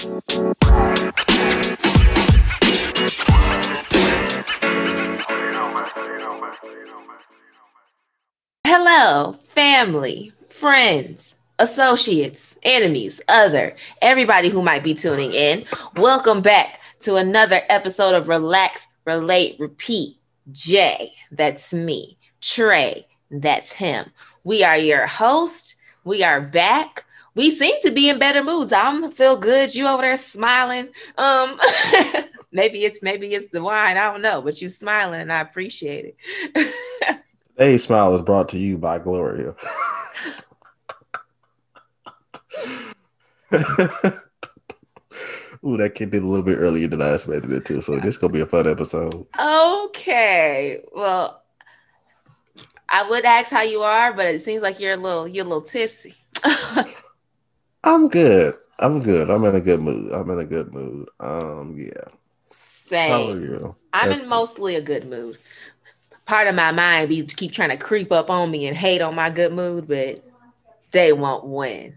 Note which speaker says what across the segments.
Speaker 1: Hello, family, friends, associates, enemies, everybody who might be tuning in. Welcome back to another episode of Relax, Relate, Repeat. Jay, that's me. Trey, that's him. We are your host. We are back. We seem to be in better moods. I'm feel good. You over there smiling. Um, maybe it's the wine. I don't know, but you smiling and I appreciate it.
Speaker 2: Today's smile is brought to you by Gloria. Ooh, that kid did a little bit earlier than I expected it to, so this is gonna be a fun episode.
Speaker 1: Okay. Well, I would ask how you are, but it seems like you're a little tipsy.
Speaker 2: I'm good. I'm good. I'm in a good mood. Yeah. How are
Speaker 1: Same.
Speaker 2: you?
Speaker 1: I'm
Speaker 2: That's
Speaker 1: in
Speaker 2: good.
Speaker 1: mostly a good mood. Part of my mind be keep trying to creep up on me and hate on my good mood, but they won't win.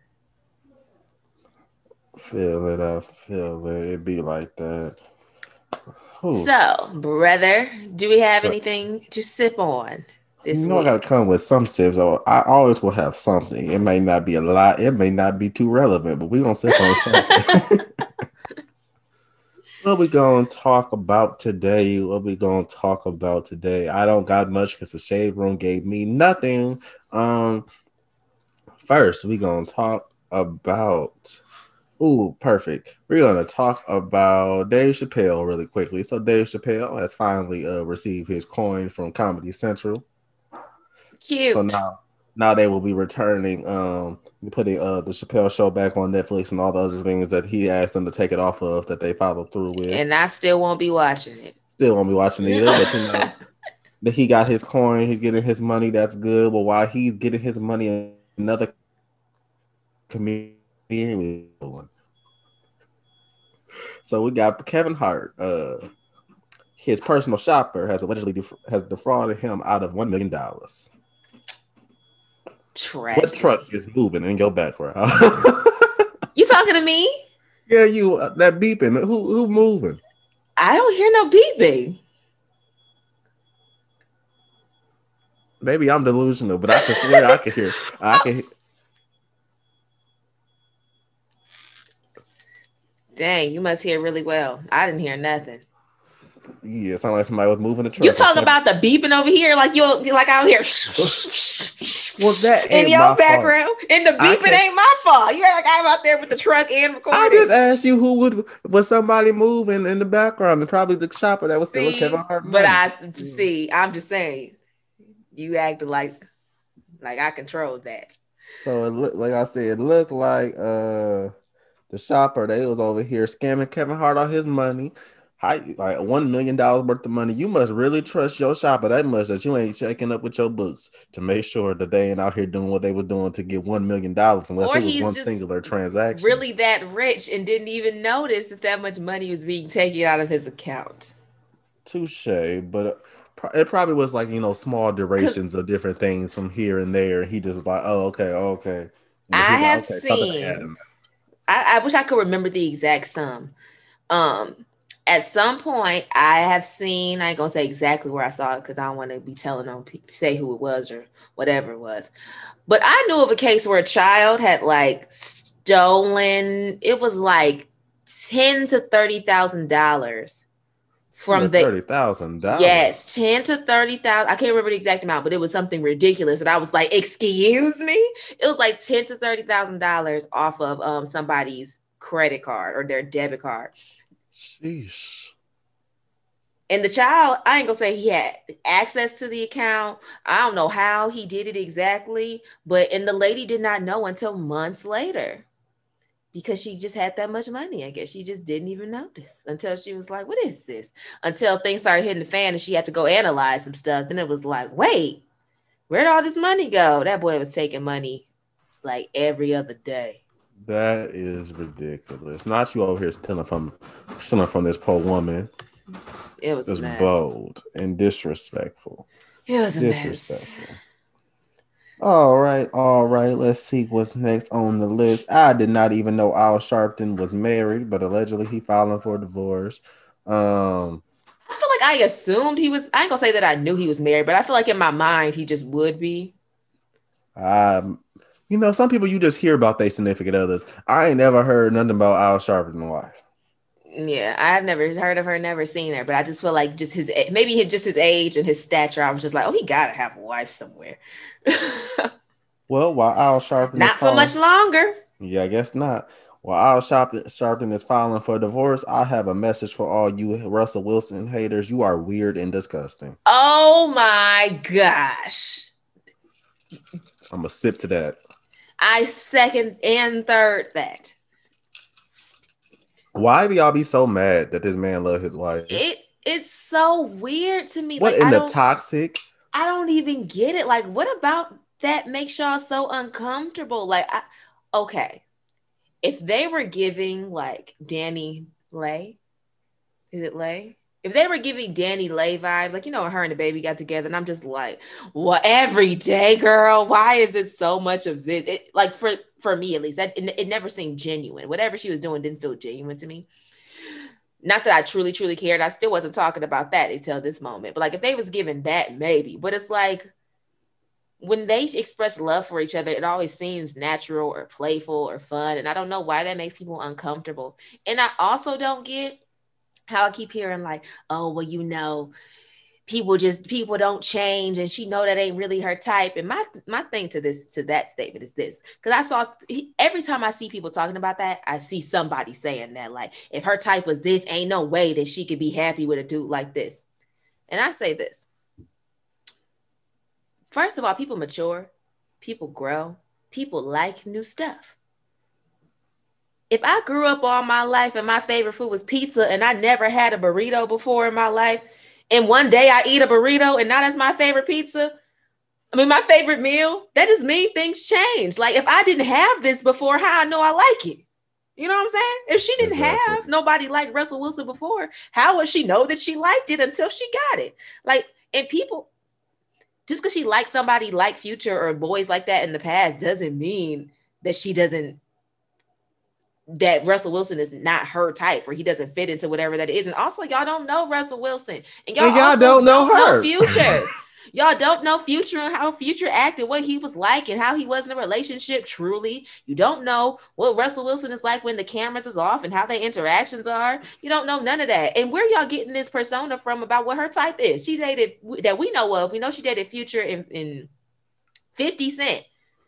Speaker 2: Feel it. I feel it. It be like that. Whew.
Speaker 1: So, brother, do we have
Speaker 2: So
Speaker 1: anything to sip on
Speaker 2: you
Speaker 1: this
Speaker 2: know I gotta
Speaker 1: week?
Speaker 2: come with some sips. I always will have something. It may not be a lot. It may not be too relevant, but we gonna sip on something. What we gonna talk about today? I don't got much because the shade room gave me nothing. Um, First we gonna talk about. Ooh, perfect. We're gonna talk about Dave Chappelle really quickly. So Dave Chappelle has finally received his coin from Comedy Central. So
Speaker 1: Cute.
Speaker 2: now they will be returning, putting the Chappelle Show back on Netflix and all the other things that he asked them to take it off of that they followed through with.
Speaker 1: And I still won't be watching
Speaker 2: Still won't be watching either, but you
Speaker 1: it.
Speaker 2: know that he got his coin, he's getting his money. That's good. But while he's getting his money, another comedian. So we got Kevin Hart. His personal shopper has allegedly has defrauded him out of $1 million. What
Speaker 1: Tragedy.
Speaker 2: truck is moving in your background?
Speaker 1: You talking to me?
Speaker 2: Yeah, you that beeping. Who moving?
Speaker 1: I don't hear no beeping.
Speaker 2: Maybe I'm delusional, but I can swear I can hear. I can.
Speaker 1: Dang, you must hear really well. I didn't hear nothing.
Speaker 2: Yeah, it sounded like somebody was moving the
Speaker 1: You
Speaker 2: truck or
Speaker 1: talk
Speaker 2: something.
Speaker 1: about the beeping over here like I don't hear
Speaker 2: Well, that
Speaker 1: in
Speaker 2: ain't
Speaker 1: your
Speaker 2: my fault.
Speaker 1: background, and the
Speaker 2: I
Speaker 1: beeping
Speaker 2: can.
Speaker 1: ain't my fault. You're like I'm out there with the truck and
Speaker 2: I
Speaker 1: recording.
Speaker 2: just asked you who was somebody moving in the background, and probably the shopper that was stealing Kevin
Speaker 1: See,
Speaker 2: Hart
Speaker 1: but
Speaker 2: money.
Speaker 1: I see. I'm just saying, you acted like I controlled that.
Speaker 2: So it looked like I said, it looked like the shopper they was over here scamming Kevin Hart all his money. Like $1 million worth of money. You must really trust your shopper that much that you ain't checking up with your books to make sure that they ain't out here doing what they were doing to get $1 million unless
Speaker 1: Or
Speaker 2: it was
Speaker 1: he's
Speaker 2: one
Speaker 1: just
Speaker 2: singular transaction.
Speaker 1: really that rich and didn't even notice that much money was being taken out of his account.
Speaker 2: Touche, but it probably was like small
Speaker 1: Because
Speaker 2: durations of different things from here and there. And he just was like, "Oh, okay, okay." And then he
Speaker 1: I
Speaker 2: was like,
Speaker 1: have
Speaker 2: "Okay, something to add
Speaker 1: seen,
Speaker 2: in."
Speaker 1: I wish I could remember the exact sum. Um, at some point, I have seen, I ain't gonna say exactly where I saw it because I don't want to be telling on say who it was or whatever it was. But I knew of a case where a child had like stolen, it was like $10,000 to $30,000
Speaker 2: $10 to
Speaker 1: from the
Speaker 2: $30,000.
Speaker 1: yes, 10 to 30,000. I can't remember the exact amount, but it was something ridiculous. And I was like, excuse me? It was like $10,000 to $30,000 off of somebody's credit card or their debit card.
Speaker 2: Sheesh.
Speaker 1: And the child, I ain't gonna say he had access to the account. I don't know how he did it exactly, but and the lady did not know until months later because she just had that much money. I guess she just didn't even notice until she was like, "What is this?" Until things started hitting the fan and she had to go analyze some stuff. Then it was like, "Wait, where'd all this money go?" That boy was taking money like every other day.
Speaker 2: That is ridiculous. Not you over here stealing from this poor woman.
Speaker 1: It was a
Speaker 2: It's
Speaker 1: mess.
Speaker 2: bold and disrespectful.
Speaker 1: It was a mess.
Speaker 2: Disrespectful. All right. Let's see what's next on the list. I did not even know Al Sharpton was married, but allegedly he filing for divorce. Um,
Speaker 1: I feel like I assumed he was. I ain't gonna say that I knew he was married, but I feel like in my mind he just would be.
Speaker 2: um, some people you just hear about their significant others. I ain't never heard nothing about Al Sharpton's wife.
Speaker 1: Yeah, I've never heard of her, never seen her, but I just feel like just maybe just his age and his stature. I was just like, oh, he gotta have a wife somewhere.
Speaker 2: Well, while Al Sharpton is
Speaker 1: Not for much
Speaker 2: filing,
Speaker 1: longer.
Speaker 2: yeah, I guess not. While Al Sharpton is filing for divorce, I have a message for all you Russell Wilson haters. You are weird and disgusting.
Speaker 1: Oh my gosh.
Speaker 2: I'm gonna sip to that.
Speaker 1: I second and third that.
Speaker 2: Why do y'all be so mad that this man love his wife?
Speaker 1: It's so weird to me.
Speaker 2: What
Speaker 1: Like
Speaker 2: in the toxic?
Speaker 1: I don't even get it. Like, what about that makes y'all so uncomfortable? Okay, if they were giving like Danny Lay, is it Lay? If they were giving Danny Lay vibes, like her and the baby got together, and I'm just like, well, every day, girl, why is it so much of this? Like for me at least, it never seemed genuine. Whatever she was doing didn't feel genuine to me. Not that I truly, truly cared. I still wasn't talking about that until this moment. But like if they was given that, maybe. But it's like when they express love for each other, it always seems natural or playful or fun. And I don't know why that makes people uncomfortable. And I also don't get how I keep hearing like, oh, well, people don't change and she know that ain't really her type. And my thing to that statement is this, because every time I see people talking about that, I see somebody saying that like, if her type was this, ain't no way that she could be happy with a dude like this. And I say this, first of all, people mature, people grow, people like new stuff. If I grew up all my life and my favorite food was pizza and I never had a burrito before in my life, and one day I eat a burrito and now that's my favorite pizza, my favorite meal, that just means things change. Like if I didn't have this before, how I know I like it? You know what I'm saying? If she didn't have nobody like Russell Wilson before, how would she know that she liked it until she got it? Like, and people, just because she liked somebody like Future or boys like that in the past doesn't mean that that Russell Wilson is not her type or he doesn't fit into whatever that is. And also, y'all don't know Russell Wilson. And y'all also
Speaker 2: don't know her.
Speaker 1: Future. Y'all don't know Future and how Future acted, what he was like and how he was in a relationship truly. You don't know what Russell Wilson is like when the cameras is off and how their interactions are. You don't know none of that. And where y'all getting this persona from about what her type is? She dated, that we know of, we know she dated Future in 50 Cent.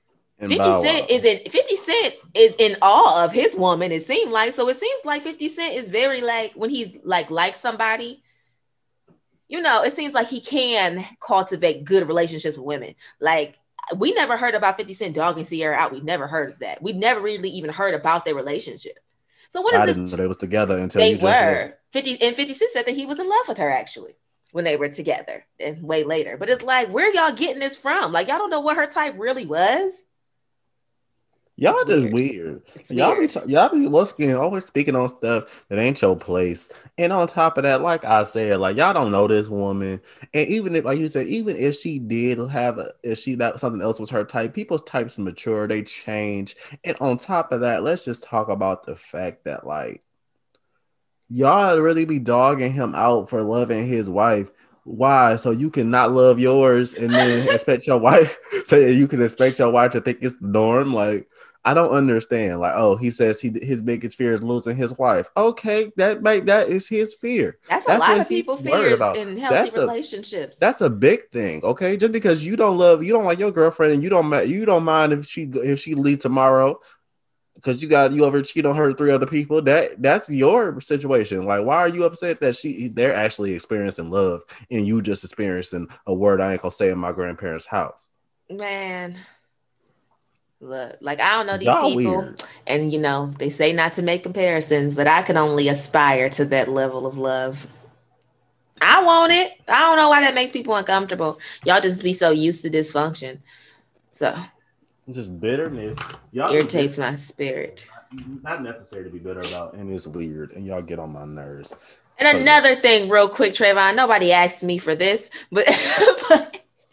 Speaker 1: 50 Cent is in awe of his woman, it seemed like. So it seems like 50 Cent is very like when he's like somebody, it seems like he can cultivate good relationships with women. Like we never heard about 50 Cent dogging Sierra out. We never heard of that. We never really even heard about their relationship. So what is this?
Speaker 2: I didn't know they was together until
Speaker 1: they were. 50 Cent said that he was in love with her actually when they were together and way later. But it's like, where y'all getting this from? Like y'all don't know what her type really was.
Speaker 2: Y'all it's just weird. Y'all be always speaking on stuff that ain't your place. And on top of that, like I said, like y'all don't know this woman. And even if, like you said, even if she did that something else was her type, people's types mature, they change. And on top of that, let's just talk about the fact that like y'all really be dogging him out for loving his wife. Why? So you cannot love yours and then expect your wife, so you can expect your wife to think it's the norm. Like, I don't understand. Like, oh, he says his biggest fear is losing his wife. Okay, that is his fear.
Speaker 1: That's a lot of people fears in healthy relationships.
Speaker 2: That's a big thing. Okay, just because you don't like your girlfriend and you don't mind if she leave tomorrow because you over cheat on her 3 other people. That's your situation. Like, why are you upset that they're actually experiencing love and you just experiencing a word I ain't gonna say in my grandparents' house?
Speaker 1: Man. Look, like I don't know these people, weird. And they say not to make comparisons, but I can only aspire to that level of love. I want it. I don't know why that makes people uncomfortable. Y'all just be so used to dysfunction, so
Speaker 2: just bitterness.
Speaker 1: Y'all irritates my spirit.
Speaker 2: Not necessary to be bitter about, and it's weird, and y'all get on my nerves.
Speaker 1: And another thing, real quick, Trayvon. Nobody asked me for this, but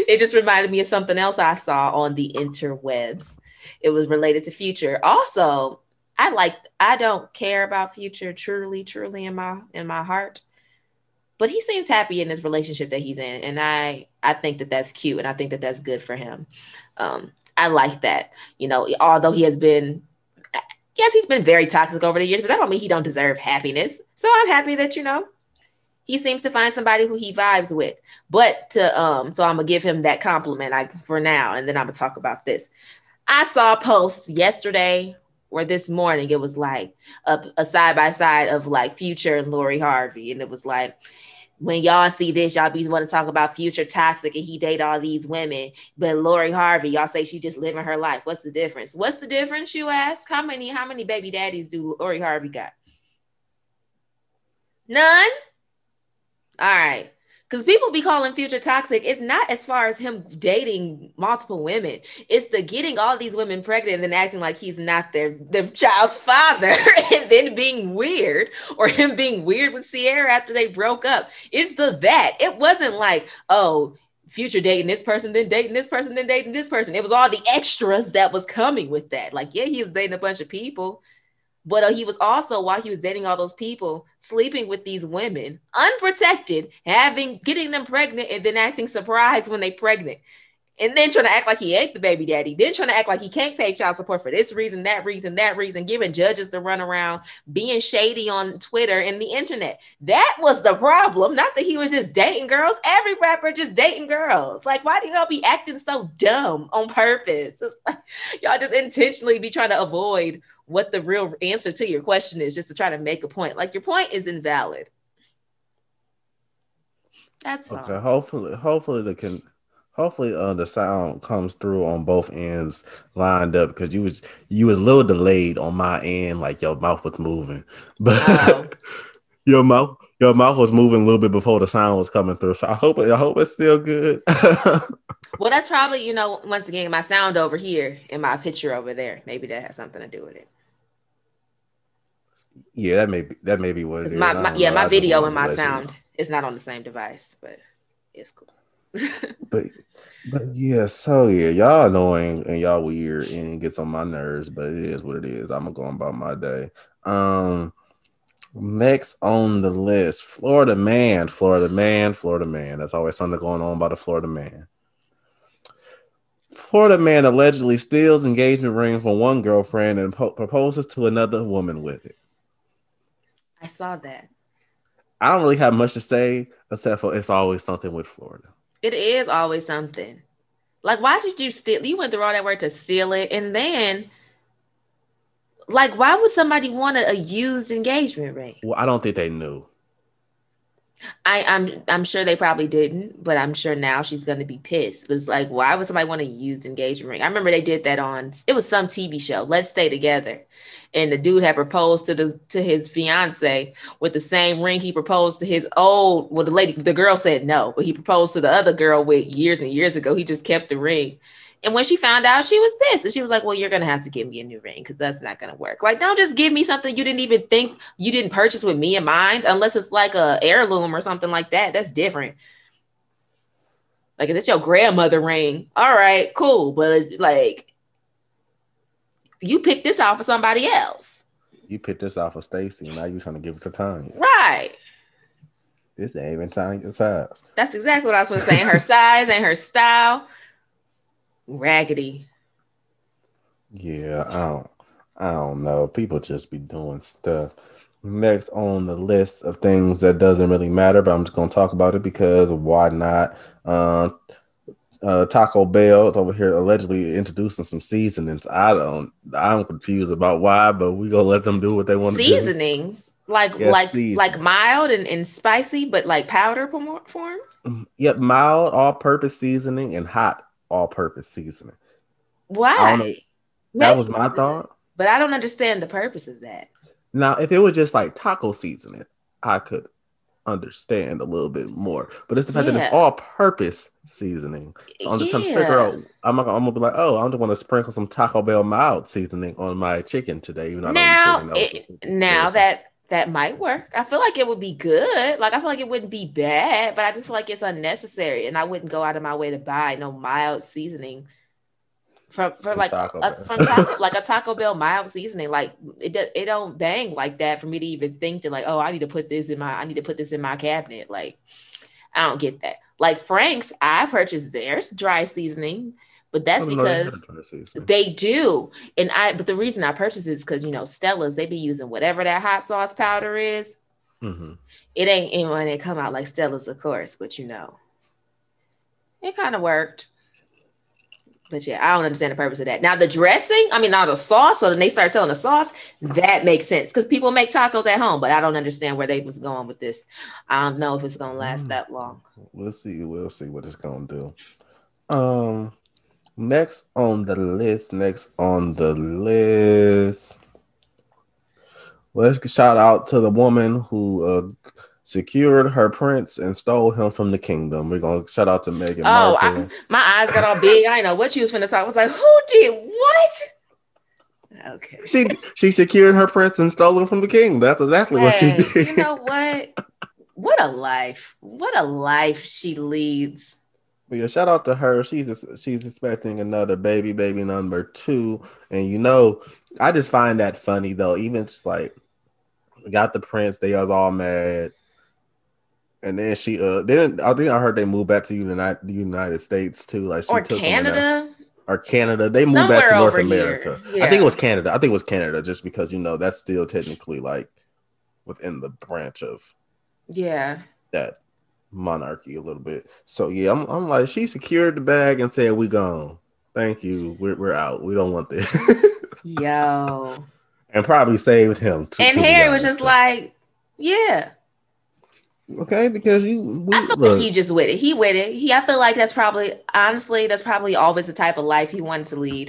Speaker 1: It just reminded me of something else I saw on the interwebs. It was related to Future. Also, I don't care about Future truly in my heart, but he seems happy in this relationship that he's in, and I think that that's cute, and I think that that's good for him. I like that. You know, although he has been, yes, he's been very toxic over the years, but that don't mean he don't deserve happiness. So I'm happy that, you know, he seems to find somebody who he vibes with. But to so I'm gonna give him that compliment for now, and then I'm gonna talk about this. I saw a post yesterday or this morning. It was like a side by side of like Future and Lori Harvey, and it was like, when y'all see this, y'all be want to talk about Future toxic and he date all these women, but Lori Harvey, y'all say she just living her life. What's the difference? What's the difference? You ask. How many baby daddies do Lori Harvey got? None. All right. Because people be calling Future toxic. It's not as far as him dating multiple women. It's the getting all these women pregnant and then acting like he's not their child's father and then being weird, or him being weird with Sierra after they broke up. It's that. It wasn't like, oh, Future dating this person, then dating this person, then dating this person. It was all the extras that was coming with that. Like, yeah, he was dating a bunch of people. But he was also, while he was dating all those people, sleeping with these women, unprotected, getting them pregnant, and then acting surprised when they pregnant. And then trying to act like he ain't the baby daddy. Then trying to act like he can't pay child support for this reason, that reason, giving judges the runaround, being shady on Twitter and the internet. That was the problem. Not that he was just dating girls. Every rapper just dating girls. Like, why do y'all be acting so dumb on purpose? It's like, y'all just intentionally be trying to avoid what the real answer to your question is, just to try to make a point. Like, your point is invalid. That's
Speaker 2: okay.
Speaker 1: all.
Speaker 2: Hopefully the sound comes through on both ends lined up, because you was a little delayed on my end, like your mouth was moving, but your mouth was moving a little bit before the sound was coming through. So I hope it's still good.
Speaker 1: Well, that's probably, you know, once again, my sound over here and my picture over there. Maybe that has something to do with it.
Speaker 2: Yeah, that may be what it is.
Speaker 1: My video and my sound is not on the same device, but it's cool.
Speaker 2: but yeah, so yeah, y'all annoying and y'all weird and it gets on my nerves, but it is what it is. I'm going about my day. Next on the list, Florida man. There's always something going on about a Florida man. Florida man allegedly steals engagement ring from one girlfriend and proposes to another woman with it.
Speaker 1: I saw that.
Speaker 2: I don't really have much to say except for it's always something with Florida.
Speaker 1: It is always something. Like, why did you steal? You went through all that work to steal it, and then, like, why would somebody want a used engagement ring?
Speaker 2: Well, I don't think they knew.
Speaker 1: I'm sure they probably didn't, but I'm sure now she's gonna be pissed. But it's like, why would somebody want to use engagement ring? I remember they did that on, it was some TV show, Let's Stay Together, and the dude had proposed to his fiance with the same ring he proposed to his old. Well, the girl said no, but he proposed to the other girl with years and years ago. He just kept the ring. And when she found out, she was pissed. And she was like, well, you're going to have to give me a new ring because that's not going to work. Like, don't just give me something you didn't even think, you didn't purchase with me in mind, unless it's like a heirloom or something like that. That's different. Like, if it's your grandmother ring, all right, cool. But like, you picked this off of somebody else.
Speaker 2: You picked this off of Stacy, and now you're trying to give it to Tanya.
Speaker 1: Right.
Speaker 2: This ain't even Tanya's size.
Speaker 1: That's exactly what I was going to say. Her size and her style. Raggedy.
Speaker 2: Yeah, I don't know. People just be doing stuff. Next on the list of things that doesn't really matter, but I'm just gonna talk about it because why not? Taco Bell is over here allegedly introducing some seasonings. I'm confused about why, but we gonna let them do what they want to do.
Speaker 1: Seasonings, like mild and spicy, but like powder form.
Speaker 2: Yep, mild all-purpose seasoning and hot all-purpose seasoning.
Speaker 1: Why?
Speaker 2: I don't know. That was my thought.
Speaker 1: But I don't understand the purpose of that.
Speaker 2: Now, if it was just like taco seasoning, I could understand a little bit more. But it's the fact that it's all-purpose seasoning. So I'm just trying to figure out. I'm gonna be like, oh, I'm just want to sprinkle some Taco Bell mild seasoning on my chicken today. Even though
Speaker 1: now that That might work. I feel like it would be good. Like I feel like it wouldn't be bad, but I just feel like it's unnecessary, and I wouldn't go out of my way to buy no mild seasoning for
Speaker 2: From
Speaker 1: like
Speaker 2: Taco
Speaker 1: a,
Speaker 2: Bell.
Speaker 1: from Taco like a Taco Bell mild seasoning. Like it don't bang like that for me to even think that like, oh, I need to put this in my cabinet. Like I don't get that. Like Frank's, I purchased theirs dry seasoning, but
Speaker 2: I
Speaker 1: that's
Speaker 2: didn't know they had a
Speaker 1: because
Speaker 2: dry seasoning.
Speaker 1: they do. But the reason I purchased it is because Stella's, they be using whatever that hot sauce powder is.
Speaker 2: Mm-hmm.
Speaker 1: It ain't anyone that come out like Stella's, of course, but it kind of worked. But yeah, I don't understand the purpose of that. Now the dressing, I mean, now the sauce. So then they start selling the sauce. That makes sense because people make tacos at home. But I don't understand where they was going with this. I don't know if it's gonna last that long.
Speaker 2: We'll see. We'll see what it's gonna do. Next on the list. Let's shout out to the woman who secured her prince and stole him from the kingdom. We're gonna shout out to Meghan Markle.
Speaker 1: My eyes got all big. I didn't know what you was finna talk. I was like, who did what? Okay.
Speaker 2: She secured her prince and stole him from the king. That's exactly what she did.
Speaker 1: You know what? What a life! What a life she leads.
Speaker 2: But yeah, shout out to her. She's expecting another baby number 2, and I just find that funny though. Even just like got the prince, they was all mad, and then she then I think I heard they moved back to the United States too. Like she
Speaker 1: or
Speaker 2: took
Speaker 1: Canada.
Speaker 2: Or Canada. They moved
Speaker 1: Somewhere
Speaker 2: back to North
Speaker 1: over
Speaker 2: America.
Speaker 1: Yeah.
Speaker 2: I think it was Canada, just because that's still technically like within the branch of that monarchy a little bit. So yeah, I'm like, she secured the bag and said, "We gone. Thank you. We're out. We don't want this."
Speaker 1: Yo.
Speaker 2: And probably saved him too.
Speaker 1: And Harry was just like, yeah.
Speaker 2: Okay, because
Speaker 1: I feel like he just with it. He with it. I feel like that's probably always the type of life he wanted to lead.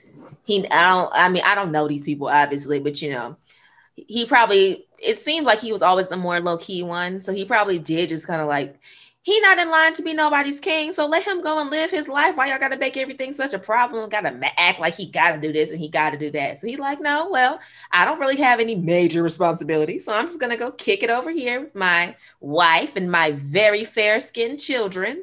Speaker 1: I don't know these people obviously, but he probably, it seems like he was always the more low-key one. So he probably did just kind of like, he not in line to be nobody's king. So let him go and live his life. Why y'all got to make everything such a problem? Got to act like he got to do this and he got to do that. So he's like, no, well, I don't really have any major responsibility. So I'm just going to go kick it over here with my wife and my very fair-skinned children.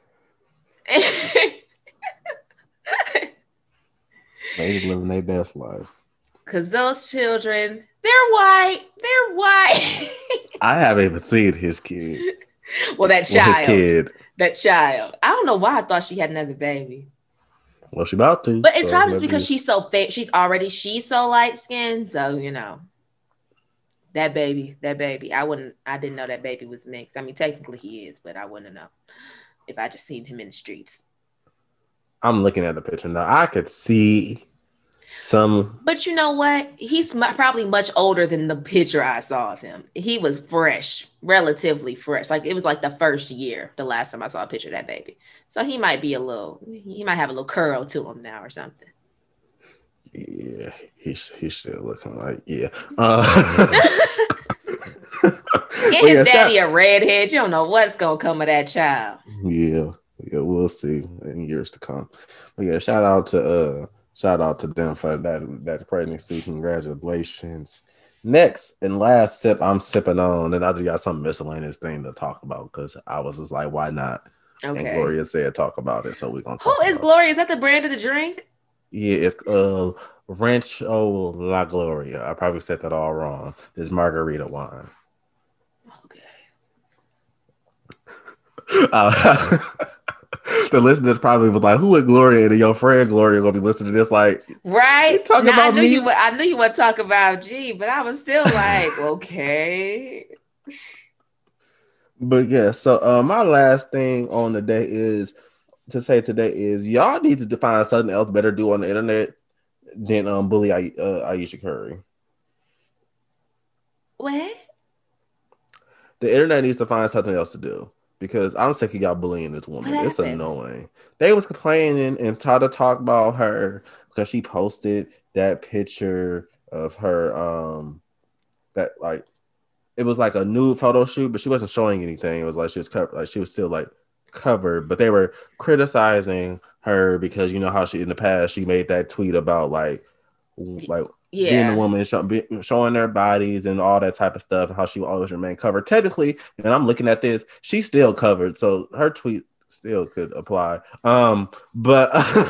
Speaker 2: They living their best life.
Speaker 1: Because those children, they're white. They're white.
Speaker 2: I haven't even seen his kids.
Speaker 1: Well, that child.
Speaker 2: His kid.
Speaker 1: That child. I don't know why I thought she had another baby.
Speaker 2: Well, she about to.
Speaker 1: But it's probably because she's so fake. She's so light skinned. So, that baby. I didn't know that baby was mixed. I mean, technically he is, but I wouldn't know if I just seen him in the streets.
Speaker 2: I'm looking at the picture now. I could see some.
Speaker 1: But you know what? He's probably much older than the picture I saw of him. He was fresh, relatively fresh. Like it was like the first year, the last time I saw a picture of that baby. So he might have a little curl to him now or something.
Speaker 2: Yeah, he's still looking like, yeah.
Speaker 1: His daddy a redhead. You don't know what's gonna come of that child.
Speaker 2: Yeah, we'll see in years to come. But yeah, shout out to them for that pregnancy. Congratulations. Next and last sip I'm sipping on, and I just got some miscellaneous thing to talk about because I was just like, why not? Okay. And Gloria said talk about it, so we're gonna talk.
Speaker 1: Who is Gloria? Is that the brand of the drink?
Speaker 2: Yeah, it's Rancho La Gloria. I probably said that all wrong. It's margarita wine. The listeners probably was like, "Who is Gloria?" And your friend Gloria gonna be listening to this, like,
Speaker 1: right? I knew you would talk about G, but I was still like, okay.
Speaker 2: But yeah, so my last thing on the day is y'all need to define something else better to do on the internet than bully Ayesha Curry.
Speaker 1: What?
Speaker 2: The internet needs to find something else to do. Because I'm sick of y'all bullying this woman. It's annoying. They was complaining and tried to talk about her because she posted that picture of her that like it was like a nude photo shoot, but she wasn't showing anything. It was like she was covered, like she was still like covered, but they were criticizing her because you know how she in the past she made that tweet about like being a
Speaker 1: Yeah.
Speaker 2: woman, showing their bodies and all that type of stuff, how she will always remain covered. Technically, and I'm looking at this, she's still covered, so her tweet still could apply. But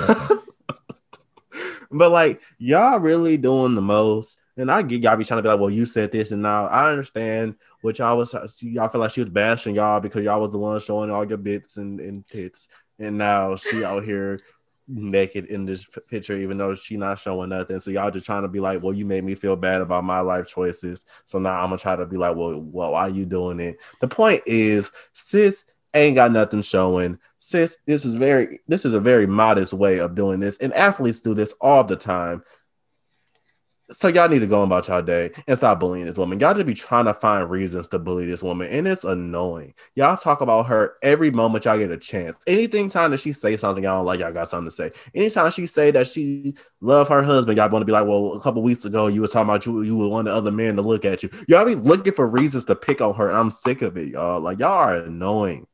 Speaker 2: but like y'all really doing the most. And I get y'all be trying to be like, well, you said this, and now I understand what y'all feel like she was bashing y'all because y'all was the one showing all your bits and tits, and now she out here naked in this picture, even though she not showing nothing. So y'all just trying to be like, well, you made me feel bad about my life choices. So now I'm gonna try to be like, well, why are you doing it? The point is, sis ain't got nothing showing. Sis, this is a very modest way of doing this, and athletes do this all the time. So y'all need to go about y'all day and stop bullying this woman. Y'all just be trying to find reasons to bully this woman, and it's annoying. Y'all talk about her every moment y'all get a chance. Anything time that she say something y'all don't like, y'all got something to say. Anytime she say that she love her husband, y'all want to be like, well, a couple weeks ago you were talking about you would want the other men to look at you. Y'all be looking for reasons to pick on her, and I'm sick of it, y'all. Like y'all are annoying.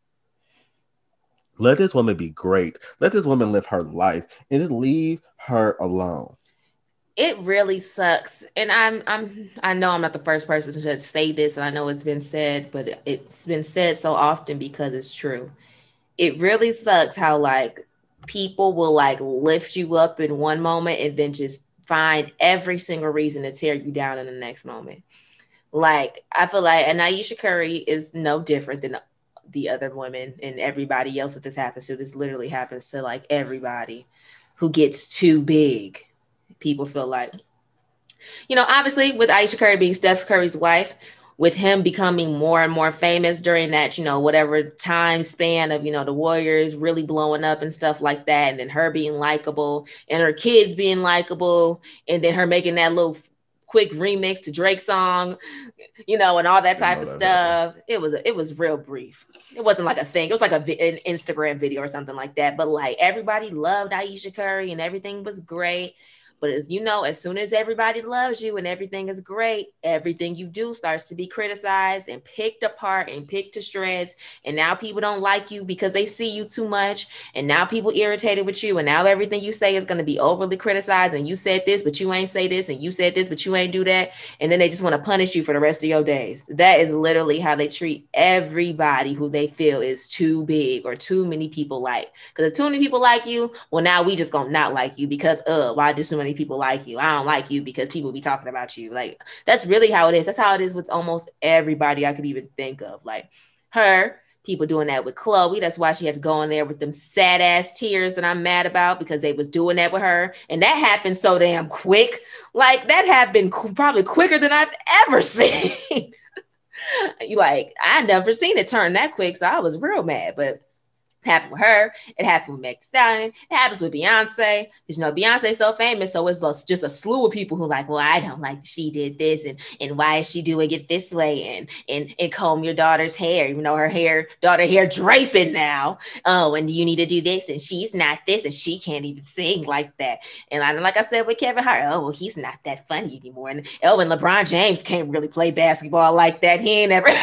Speaker 2: Let this woman be great. Let this woman live her life, and just leave her alone.
Speaker 1: It really sucks. And I know I'm not the first person to just say this, and I know it's been said, but it's been said so often because it's true. It really sucks how like people will like lift you up in one moment and then just find every single reason to tear you down in the next moment. Like I feel like, and Aisha Curry is no different than the other women and everybody else that this happens to. This literally happens to like everybody who gets too big. People feel like, obviously with Aisha Curry being Steph Curry's wife, with him becoming more and more famous during that, whatever time span of, the Warriors really blowing up and stuff like that. And then her being likable and her kids being likable. And then her making that little quick remix to Drake's song, and all that type of stuff. It was real brief. It wasn't like a thing. It was like an Instagram video or something like that. But like everybody loved Aisha Curry and everything was great. But as soon as everybody loves you and everything is great, everything you do starts to be criticized and picked apart and picked to shreds. And now people don't like you because they see you too much. And now people irritated with you. And now everything you say is going to be overly criticized. And you said this, but you ain't say this. And you said this, but you ain't do that. And then they just want to punish you for the rest of your days. That is literally how they treat everybody who they feel is too big or too many people like. Because if too many people like you, well, now we just gonna not like you because why do so many people like you? I don't like you because people be talking about you. Like that's really how it is. That's how it is with almost everybody I could even think of. Like her, people doing that with Chloe. That's why she had to go in there with them sad ass tears that I'm mad about because they was doing that with her. And that happened so damn quick. Like that happened probably quicker than I've ever seen. Like I never seen it turn that quick. So I was real mad, but it happened with her. It happened with Meg Stallion. It happens with Beyonce. Because Beyonce's so famous, so it's just a slew of people who like, well, I don't like she did this, and why is she doing it this way, and comb your daughter's hair, even though daughter hair draping now. Oh, and you need to do this, and she's not this, and she can't even sing like that. And like I said with Kevin Hart, oh well, he's not that funny anymore. And LeBron James can't really play basketball like that. He ain't ever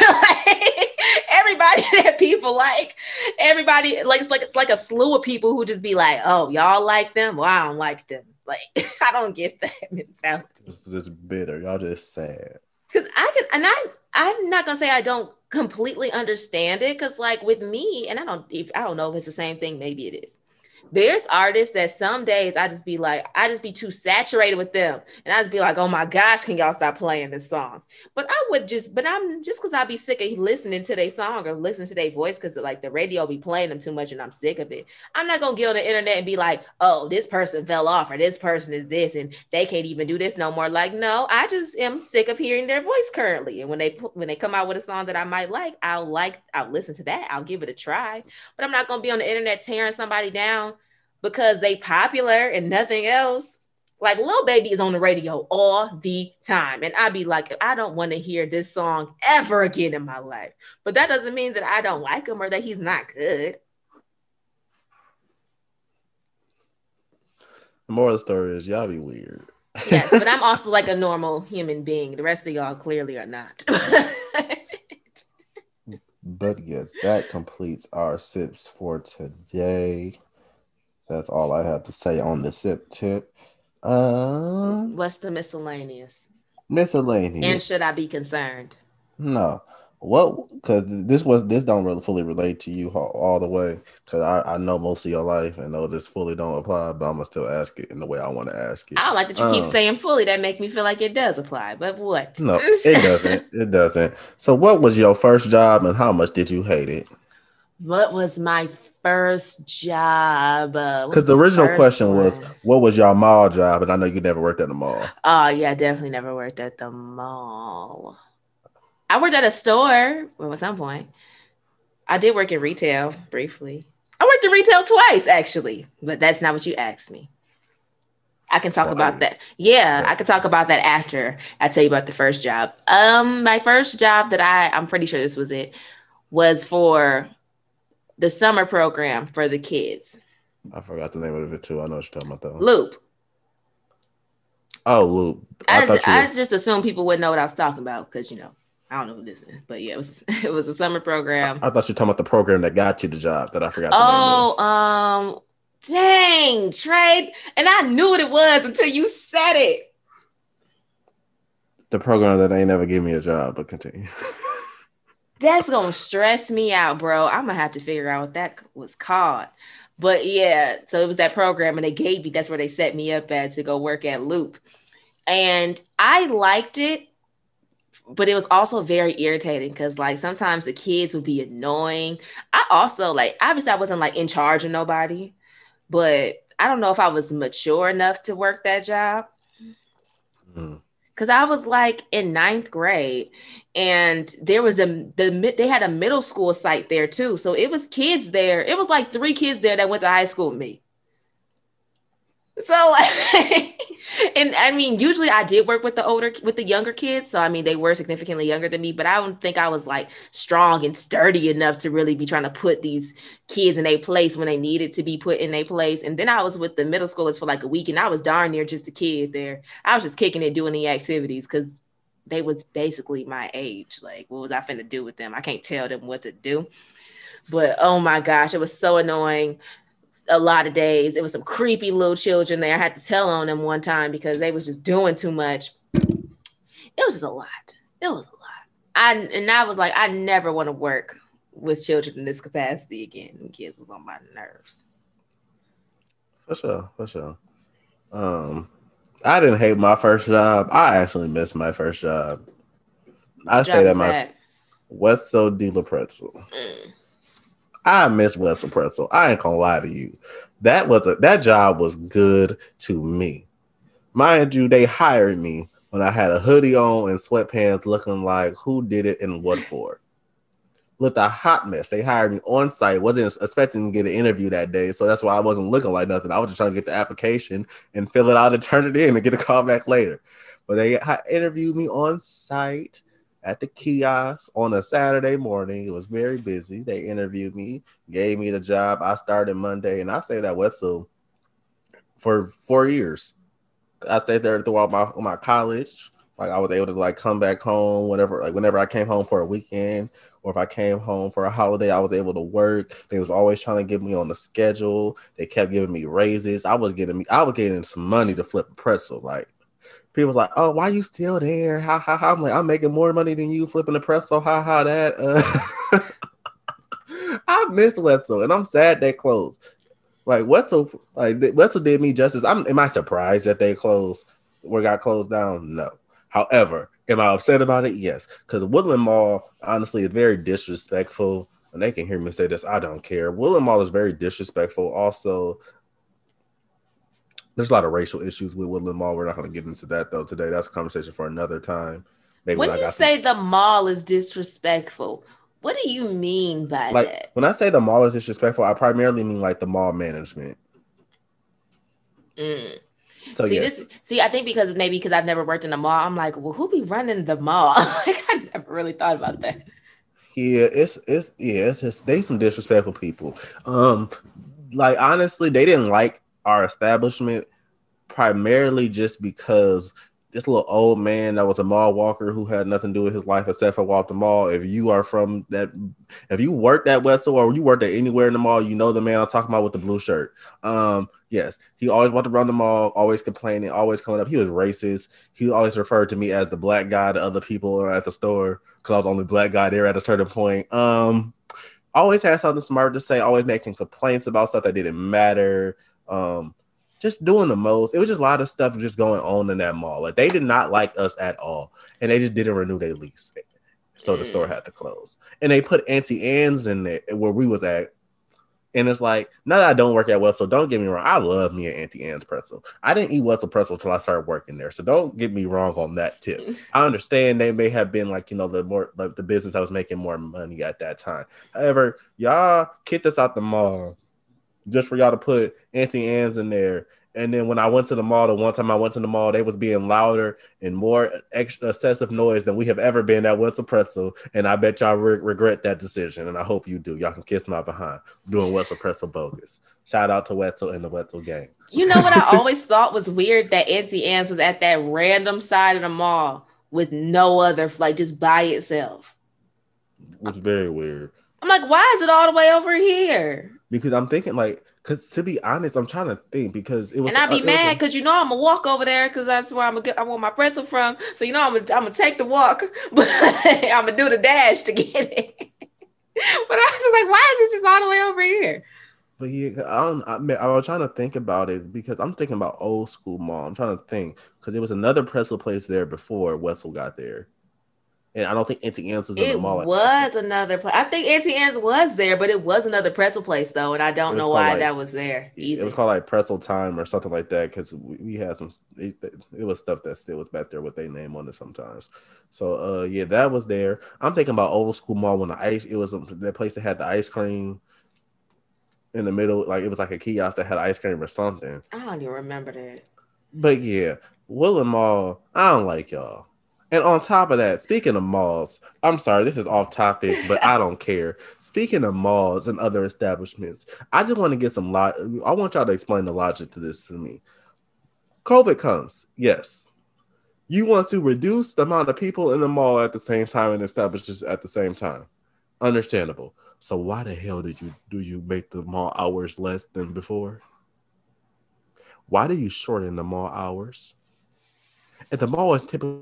Speaker 1: everybody that people like, everybody like it's like a slew of people who just be like, oh, y'all like them? Well, I don't like them. Like I don't get that mentality.
Speaker 2: It's just bitter. Y'all just sad.
Speaker 1: Because I'm not gonna say I don't completely understand it. Because like with me, and I don't know if it's the same thing. Maybe it is. There's artists that some days I just be too saturated with them. And I just be like, oh my gosh, can y'all stop playing this song? But I'm just because I'd be sick of listening to their song or listening to their voice because like the radio be playing them too much and I'm sick of it. I'm not going to get on the internet and be like, oh, this person fell off or this person is this and they can't even do this no more. Like, no, I just am sick of hearing their voice currently. And when they come out with a song that I might like, I'll listen to that. I'll give it a try. But I'm not going to be on the internet tearing somebody down because they popular and nothing else. Like Lil Baby is on the radio all the time. And I'd be like, I don't want to hear this song ever again in my life. But that doesn't mean that I don't like him or that he's not good.
Speaker 2: The moral of the story is y'all be weird.
Speaker 1: Yes, but I'm also like a normal human being. The rest of y'all clearly are not.
Speaker 2: But yes, that completes our sips for today. That's all I have to say on the sip tip.
Speaker 1: What's the miscellaneous? And
Speaker 2: Miscellaneous.
Speaker 1: should I be concerned?
Speaker 2: No. What? Because this don't really fully relate to you all the way. Because I know most of your life and know this fully don't apply, but I'm gonna still ask it in the way I want to ask it.
Speaker 1: I don't like that you keep saying fully. That make me feel like it does apply. But what?
Speaker 2: No, it doesn't. It doesn't. So, what was your first job and how much did you hate it?
Speaker 1: What was my first job? What
Speaker 2: Because
Speaker 1: was
Speaker 2: the
Speaker 1: the
Speaker 2: original
Speaker 1: first
Speaker 2: question was,
Speaker 1: one?
Speaker 2: what was your mall job? And I know you never worked at the mall.
Speaker 1: Oh yeah, definitely never worked at the mall. I worked at a store well, at some point. I did work in retail briefly. I worked in retail twice, actually, but that's not what you asked me. I can talk about
Speaker 2: Twice.
Speaker 1: that. Yeah,
Speaker 2: Yeah.
Speaker 1: I can talk about that after I tell you about the first job. My first job that I'm pretty sure this was it, was for the summer program for the kids.
Speaker 2: I forgot the name of it too. I know what you're talking about though.
Speaker 1: Loop.
Speaker 2: Oh, Luke. I
Speaker 1: I
Speaker 2: thought you
Speaker 1: I
Speaker 2: were.
Speaker 1: just assumed people wouldn't know what I was talking about because I don't know who this is, but yeah, it was it was a summer program.
Speaker 2: I thought you were talking about the program that got you the job that I forgot the name of.
Speaker 1: Oh, dang, Trey, and I knew what it was until you said it.
Speaker 2: The program that ain't never give me a job, but continue.
Speaker 1: That's gonna stress me out, bro. I'm gonna have to figure out what that was called. But yeah, so it was that program, and they gave me that's where they set me up at to go work at Loop, and I liked it, but it was also very irritating because like sometimes the kids would be annoying. I also like obviously I wasn't like in charge of nobody, but I don't know if I was mature enough to work that job
Speaker 2: Mm.
Speaker 1: because I was like in ninth grade, and there was they had a middle school site there too, so it was kids there. It was like 3 kids there that went to high school with me. So, and I mean, usually I did work with the younger kids. So, I mean, they were significantly younger than me, but I don't think I was like strong and sturdy enough to really be trying to put these kids in a place when they needed to be put in a place. And then I was with the middle schoolers for like a week, and I was darn near just a kid there. I was just kicking it, doing the activities because they was basically my age. Like, what was I finna do with them? I can't tell them what to do. But oh my gosh, it was so annoying a lot of days. It was some creepy little children there. I had to tell on them one time because they was just doing too much. It was just a lot. It was a lot. I was like, I never want to work with children in this capacity again. The kids was on my nerves.
Speaker 2: For sure. For sure. Um, I didn't hate my first job. I actually missed my first job. I
Speaker 1: What
Speaker 2: say
Speaker 1: job
Speaker 2: that
Speaker 1: was
Speaker 2: my
Speaker 1: that?
Speaker 2: Wetzel de la Pretzel.
Speaker 1: Mm.
Speaker 2: I miss Wetzel Pretzel. I ain't gonna lie to you. That job was good to me. Mind you, they hired me when I had a hoodie on and sweatpants, looking like who did it and what for. Looked a hot mess. They hired me on site. Wasn't expecting to get an interview that day, so that's why I wasn't looking like nothing. I was just trying to get the application and fill it out and turn it in and get a call back later. But they interviewed me on site at the kiosk on a Saturday morning. It was very busy. They interviewed me, gave me the job. I started Monday, and I stayed at Wetzel for 4 years. I stayed there throughout my college. Like I was able to like come back home whenever I came home for a weekend or if I came home for a holiday, I was able to work. They was always trying to get me on the schedule. They kept giving me raises. I was getting some money to flip a pretzel. Like people was like, "Oh, why you still there? How?" I'm like, "I'm making more money than you flipping a pretzel. How that?" I miss Wetzel, and I'm sad they closed. Wetzel did me justice. Am I surprised that they closed or got closed down? No. However, am I upset about it? Yes. Because Woodland Mall, honestly, is very disrespectful. And they can hear me say this, I don't care. Woodland Mall is very disrespectful. Also, there's a lot of racial issues with Woodland Mall. We're not going to get into that though today. That's a conversation for another time. Maybe when
Speaker 1: When
Speaker 2: I
Speaker 1: you
Speaker 2: got some
Speaker 1: say the mall is disrespectful, what do you mean by
Speaker 2: like
Speaker 1: that?
Speaker 2: when I say the mall is disrespectful, I primarily mean like the mall management.
Speaker 1: Mm.
Speaker 2: So yes,
Speaker 1: I think because I've never worked in a mall, I'm like, well, who be running the mall? Like, I never really thought about that.
Speaker 2: yeah, it's just they some disrespectful people. Like honestly, they didn't like our establishment primarily just because this little old man that was a mall walker who had nothing to do with his life except for walk the mall. If you are from that, if you worked at Wetzel or you worked at anywhere in the mall, you know the man I'm talking about with the blue shirt. Yes, he always wanted to run the mall, always complaining, always coming up. He was racist. He always referred to me as the black guy to other people at the store because I was the only black guy there at a certain point. Always had something smart to say. Always making complaints about stuff that didn't matter. Just doing the most. It was just a lot of stuff just going on in that mall. Like they did not like us at all, and they just didn't renew their lease, so the store had to close. And they put Auntie Anne's in there where we was at. And it's like, now that I don't work at Wetzel, don't get me wrong. I love me an Auntie Anne's pretzel. I didn't eat Wetzel pretzel until I started working there. So don't get me wrong on that tip. I understand they may have been like, the business that was making more money at that time. However, y'all kicked us out the mall just for y'all to put Auntie Anne's in there. And then when I went to the mall, the one time I went to the mall, they was being louder and more extra excessive noise than we have ever been at Wetzel Pretzel. And I bet y'all regret that decision. And I hope you do. Y'all can kiss my behind doing Wetzel Pretzel bogus. Shout out to Wetzel and the Wetzel gang.
Speaker 1: You know what I always thought was weird? That Auntie Anne's was at that random side of the mall with no other, like just by itself.
Speaker 2: It's very weird.
Speaker 1: I'm like, why is it all the way over here?
Speaker 2: Because I'm thinking because to be honest, I'm trying to think because it was.
Speaker 1: And I'd be mad because I'm gonna walk over there because that's where I want my pretzel from. So I'm gonna take the walk, but I'm gonna do the dash to get it. But I was just like, why is it just all the way over here?
Speaker 2: But yeah, I was trying to think about it because I'm thinking about old school mall. I'm trying to think because there was another pretzel place there before Wetzel got there. And I don't think Auntie Anne's was in the mall.
Speaker 1: It was another place. I think Auntie Anne's was there, but it was another pretzel place though, and I don't know why that was there either.
Speaker 2: It was called like Pretzel Time or something like that because we had some. It was stuff that still was back there with their name on it sometimes. So yeah, that was there. I'm thinking about old school mall when it was that place that had the ice cream in the middle, like it was like a kiosk that had ice cream or something.
Speaker 1: I don't even remember that.
Speaker 2: But yeah, Woodland Mall, I don't like y'all. And on top of that, speaking of malls, I'm sorry, this is off topic, but I don't care. Speaking of malls and other establishments, I just want to get I want y'all to explain the logic to this to me. COVID comes, yes. You want to reduce the amount of people in the mall at the same time and establishments at the same time. Understandable. So why the hell do you make the mall hours less than before? Why do you shorten the mall hours? If the mall is typically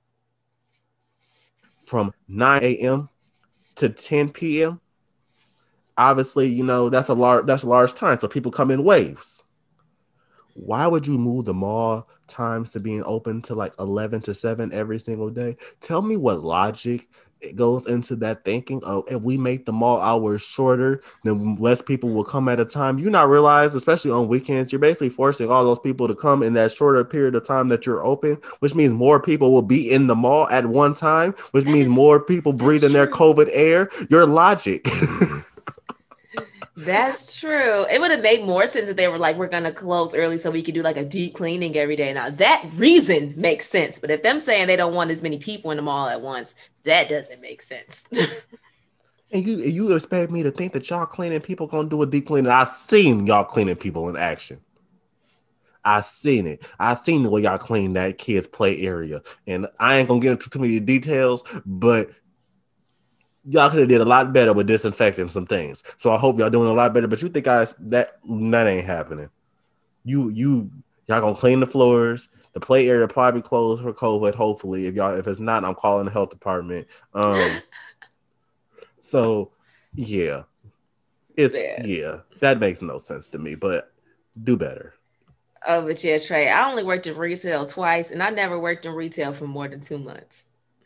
Speaker 2: from 9 a.m. to 10 p.m., obviously, that's a large time. So people come in waves. Why would you move the mall times to being open to like 11 to 7 every single day? Tell me what logic it goes into that thinking. Oh, if we make the mall hours shorter, then less people will come at a time. You not realize, especially on weekends, you're basically forcing all those people to come in that shorter period of time that you're open, which means more people will be in the mall at one time, which means more people breathing their COVID air. Your logic.
Speaker 1: That's true. It would have made more sense if they were like, we're going to close early so we could do like a deep cleaning every day. Now that reason makes sense. But if them saying they don't want as many people in the mall at once, that doesn't make sense.
Speaker 2: And you expect me to think that y'all cleaning people going to do a deep cleaning? I've seen y'all cleaning people in action. I seen it. I seen the way y'all clean that kids' play area. And I ain't going to get into too many details, but y'all could have did a lot better with disinfecting some things. So I hope y'all doing a lot better. But you think guys that ain't happening. Y'all gonna clean the floors. The play area probably closed for COVID. Hopefully, if it's not, I'm calling the health department. So yeah, that makes no sense to me. But do better.
Speaker 1: Oh, but yeah, Trey, I only worked in retail twice, and I never worked in retail for more than 2 months.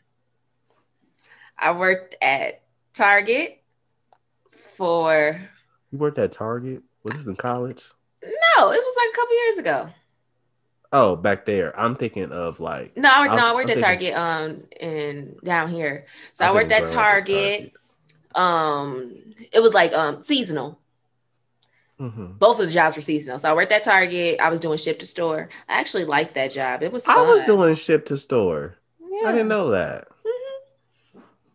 Speaker 1: I worked at Target for...
Speaker 2: You worked at Target? Was this in college?
Speaker 1: No, it was like a couple years ago.
Speaker 2: Oh, back there. I'm thinking of like...
Speaker 1: No, I worked at Target and down here. So I worked at Target. It was like seasonal. Mm-hmm. Both of the jobs were seasonal. So I worked at Target. I was doing ship to store. I actually liked that job. It was fun.
Speaker 2: I was doing ship to store. Yeah. I didn't know that.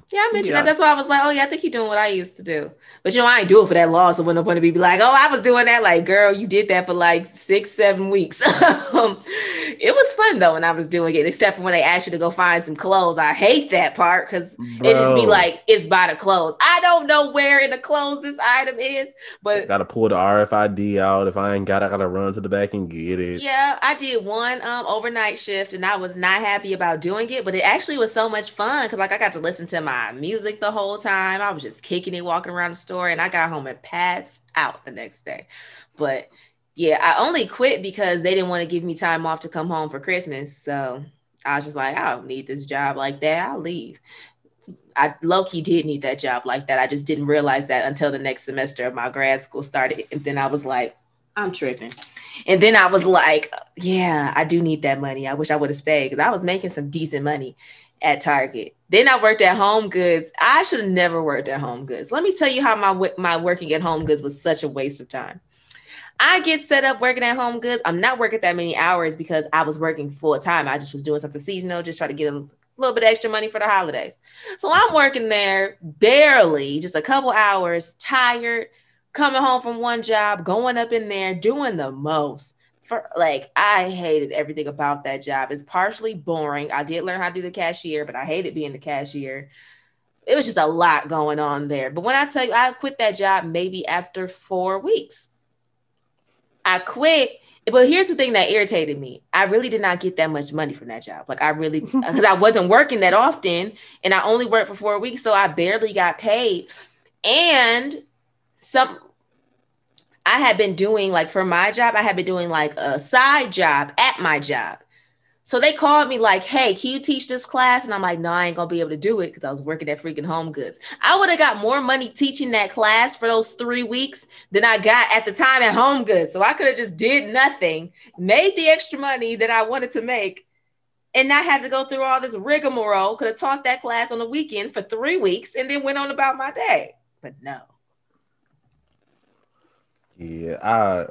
Speaker 1: Yeah, I mentioned that. That's why I was like, oh, yeah, I think he's doing what I used to do. But, I ain't do it for that long. So when no point to be like, oh, I was doing that. Like, girl, you did that for like 6-7 weeks. It was fun, though, when I was doing it, except for when they asked you to go find some clothes. I hate that part because it just be like, it's by the clothes. I don't know where in the clothes this item is, but
Speaker 2: got to pull the RFID out. If I ain't got it, I got to run to the back and get it.
Speaker 1: Yeah, I did one overnight shift and I was not happy about doing it, but it actually was so much fun because like I got to listen to my music the whole time. I was just kicking it, walking around the store, and I got home and passed out the next day. But yeah, I only quit because they didn't want to give me time off to come home for Christmas. So I was just like, I don't need this job like that. I'll leave. I low-key did need that job like that. I just didn't realize that until the next semester of my grad school started. And then I was like, I'm tripping. And then I was like, yeah, I do need that money. I wish I would have stayed because I was making some decent money at Target. Then I worked at Home Goods. I should have never worked at Home Goods. Let me tell you how my working at Home Goods was such a waste of time. I get set up working at Home Goods. I'm not working that many hours because I was working full time. I just was doing something seasonal, just try to get a little bit extra money for the holidays. So I'm working there barely, just a couple hours, tired, coming home from one job, going up in there, doing the most. I hated everything about that job. It's partially boring. I did learn how to do the cashier, but I hated being the cashier. It was just a lot going on there. But when I tell you, I quit that job maybe after 4 weeks. I quit. But here's the thing that irritated me. I really did not get that much money from that job. Like I really, because I wasn't working that often and I only worked for 4 weeks. So I barely got paid. And I had been doing like for my job, I had been doing like a side job at my job. So they called me like, hey, can you teach this class? And I'm like, no, I ain't gonna be able to do it because I was working at freaking Home Goods. I would have got more money teaching that class for those 3 weeks than I got at the time at Home Goods. So I could have just did nothing, made the extra money that I wanted to make, and not have to go through all this rigmarole. Could have taught that class on the weekend for 3 weeks and then went on about my day. But no.
Speaker 2: Yeah,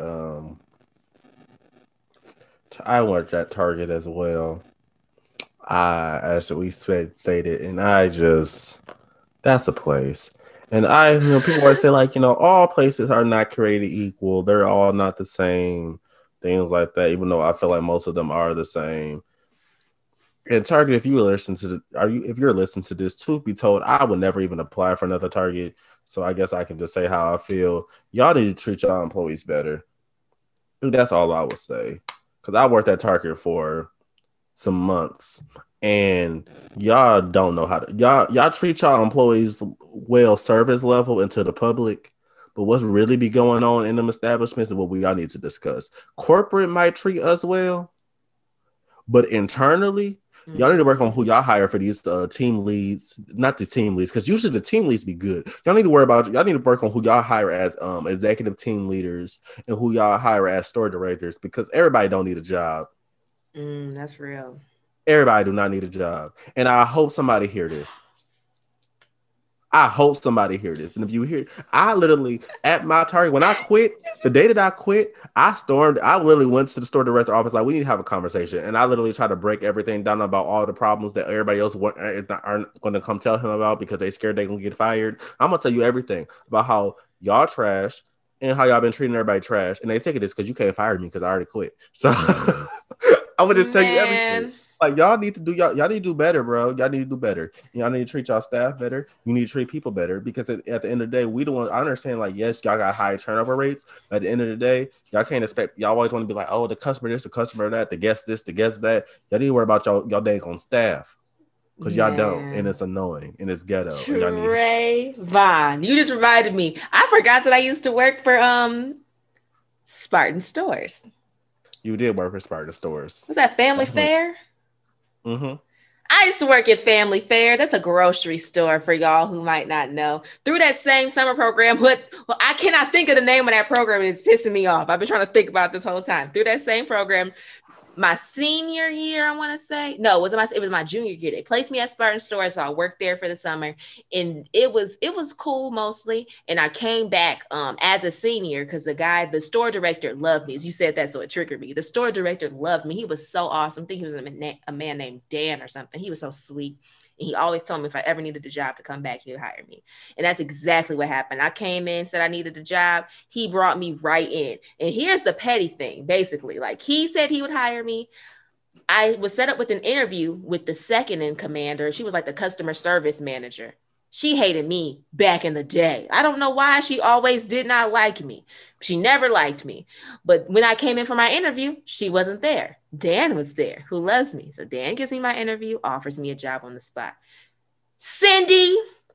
Speaker 2: I worked at Target as well. As we stated, and that's a place. And people always say like, all places are not created equal. They're all not the same, things like that. Even though I feel like most of them are the same. And Target, if you're listening to this, truth be told, I would never even apply for another Target. So I guess I can just say how I feel. Y'all need to treat y'all employees better. That's all I would say. Because I worked at Target for some months, and y'all don't know how to. Y'all treat y'all employees well, service level, and to the public. But what's really be going on in them establishments is what we all need to discuss. Corporate might treat us well, but internally, y'all need to work on who y'all hire for these team leads, not these team leads, because usually the team leads be good. Y'all need to work on who y'all hire as executive team leaders and who y'all hire as store directors, because everybody don't need a job.
Speaker 1: That's real.
Speaker 2: Everybody do not need a job. And I hope somebody hear this. And if you hear, I literally at my Target, when I quit, the day that I quit, I literally went to the store director office like, we need to have a conversation. And I literally tried to break everything down about all the problems that everybody else aren't going to come tell him about because they scared they're going to get fired. I'm going to tell you everything about how y'all trash and how y'all been treating everybody trash. And they think it is because you can't fire me because I already quit. So I'm going to just tell you everything. Like y'all need to do better, bro. Y'all need to do better. Y'all need to treat y'all staff better. You need to treat people better because at the end of the day, I understand like, yes, y'all got high turnover rates. But at the end of the day, y'all can't expect, y'all always want to be like, oh, the customer this, the customer that, the guest this, the guest that. Y'all need to worry about y'all dang on staff. Because y'all don't, and it's annoying, and it's ghetto.
Speaker 1: Trayvon, you just reminded me. I forgot that I used to work for Spartan Stores.
Speaker 2: You did work for Spartan Stores.
Speaker 1: Was that Family Fare?
Speaker 2: Mm-hmm.
Speaker 1: I used to work at Family Fare. That's a grocery store for y'all who might not know. Through that same summer program, I cannot think of the name of that program, and it's pissing me off. I've been trying to think about this whole time. Through that same program, my senior year, I want to say, no, it was my junior year. They placed me at Spartan Store, so I worked there for the summer, and it was cool mostly. And I came back as a senior because the store director loved me. As you said that, so it triggered me. The store director loved me. He was so awesome. I think he was a man named Dan or something. He was so sweet. And he always told me if I ever needed a job to come back, he would hire me. And that's exactly what happened. I came in, said I needed a job. He brought me right in. And here's the petty thing, basically. Like, he said he would hire me. I was set up with an interview with the second in commander. She was like the customer service manager. She hated me back in the day. I don't know why. She always did not like me. She never liked me. But when I came in for my interview, she wasn't there. Dan was there, who loves me. So Dan gives me my interview, offers me a job on the spot. Cindy,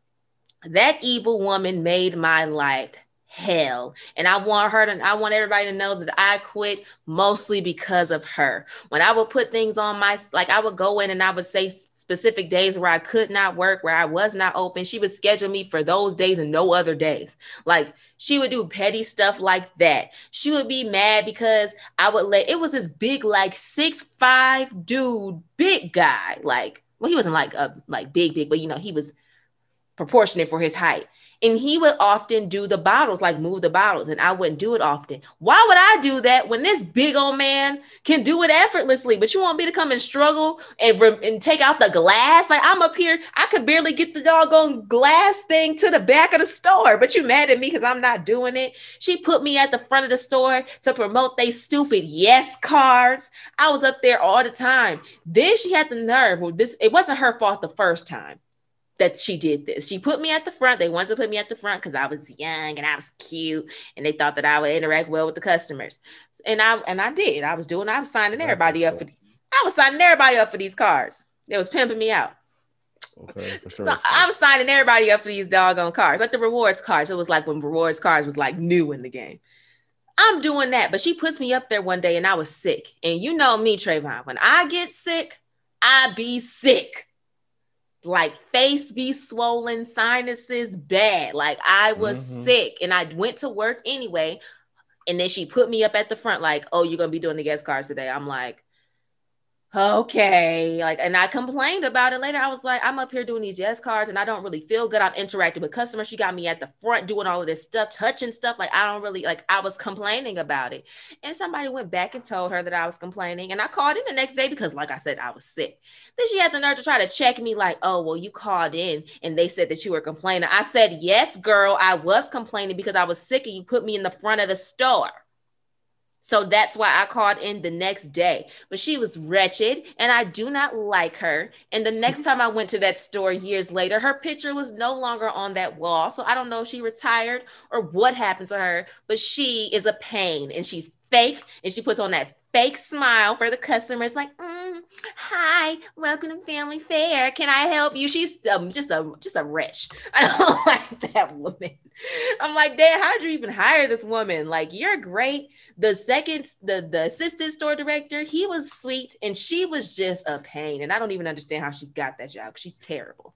Speaker 1: that evil woman made my life hell. And I want everybody to know that I quit mostly because of her. When I would put things on I would go in and I would say specific days where I could not work, where I was not open. She would schedule me for those days and no other days. Like, she would do petty stuff like that. She would be mad because it was this big, like 6'5" dude, big guy. Like, well, he wasn't like big, but he was proportionate for his height. And he would often do the bottles, like move the bottles, and I wouldn't do it often. Why would I do that when this big old man can do it effortlessly? But you want me to come and struggle and take out the glass? Like, I'm up here, I could barely get the doggone glass thing to the back of the store, but you mad at me because I'm not doing it? She put me at the front of the store to promote they stupid yes cards. I was up there all the time. Then she had the nerve. It wasn't her fault the first time that she did this. She put me at the front. They wanted to put me at the front because I was young and I was cute, and they thought that I would interact well with the customers. And I did. I was signing everybody up for these cards. They was pimping me out.
Speaker 2: Okay, for sure.
Speaker 1: So I'm signing everybody up for these doggone cards, like the rewards cards. It was like when rewards cards was like new in the game. I'm doing that, but she puts me up there one day and I was sick. And you know me, Trayvon, when I get sick, I be sick. Like, face be swollen, sinuses bad. Like, I was sick and I went to work anyway. And then she put me up at the front like, oh, you're going to be doing the guest cards today. I'm like, okay. Like, and I complained about it later. I was like, I'm up here doing these yes cards and I don't really feel good. I'm interacting with customers. She got me at the front doing all of this stuff, touching stuff. Like, I don't really, like, I was complaining about it. And somebody went back and told her that I was complaining. And I called in the next day because, like I said, I was sick. Then she had the nerve to try to check me like, oh, well, you called in and they said that you were complaining. I said, yes, girl, I was complaining because I was sick and you put me in the front of the store. So that's why I called in the next day. But she was wretched and I do not like her. And the next time I went to that store years later, her picture was no longer on that wall. So I don't know if she retired or what happened to her, but she is a pain and she's fake and she puts on that fake smile for the customers like, hi, welcome to Family Fare. Can I help you? She's just a wretch. I don't like that woman. I'm like, Dad, how'd you even hire this woman? Like, you're great. The assistant store director, he was sweet and she was just a pain. And I don't even understand how she got that job. She's terrible.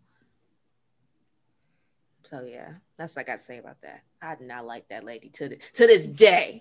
Speaker 1: So yeah, that's what I got to say about that. I did not like that lady to this day.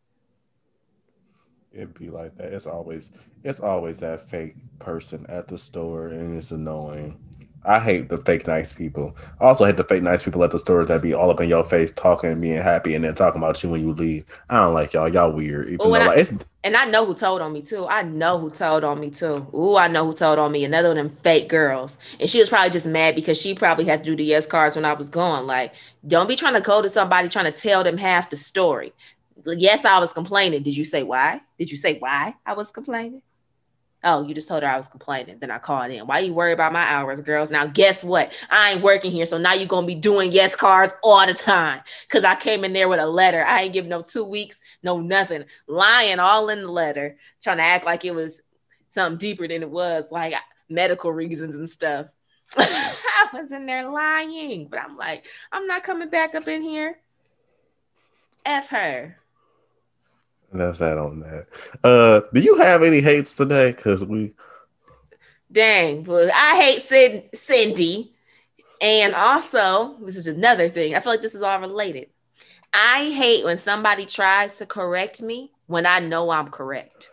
Speaker 2: It'd be like that. It's always that fake person at the store, and it's annoying. I hate the fake nice people. I also hate the fake nice people at the stores that be all up in your face, talking and being happy, and then talking about you when you leave. I don't like y'all. Y'all weird.
Speaker 1: And I know who told on me too. Ooh, I know who told on me. Another of them fake girls. And she was probably just mad because she probably had to do the yes cards when I was gone. Like, don't be trying to go to somebody trying to tell them half the story. Yes, I was complaining. Did you say why? Did you say why I was complaining? Oh, you just told her I was complaining. Then I called in. Why you worry about my hours, girls? Now, guess what? I ain't working here. So now you're going to be doing yes cards all the time. Because I came in there with a letter. I ain't give no 2 weeks, no nothing. Lying all in the letter. Trying to act like it was something deeper than it was. Like medical reasons and stuff. I was in there lying. But I'm like, I'm not coming back up in here. F her.
Speaker 2: That's that on that. Do you have any hates today?
Speaker 1: Dang, well, I hate Cindy. And also, this is another thing. I feel like this is all related. I hate when somebody tries to correct me when I know I'm correct.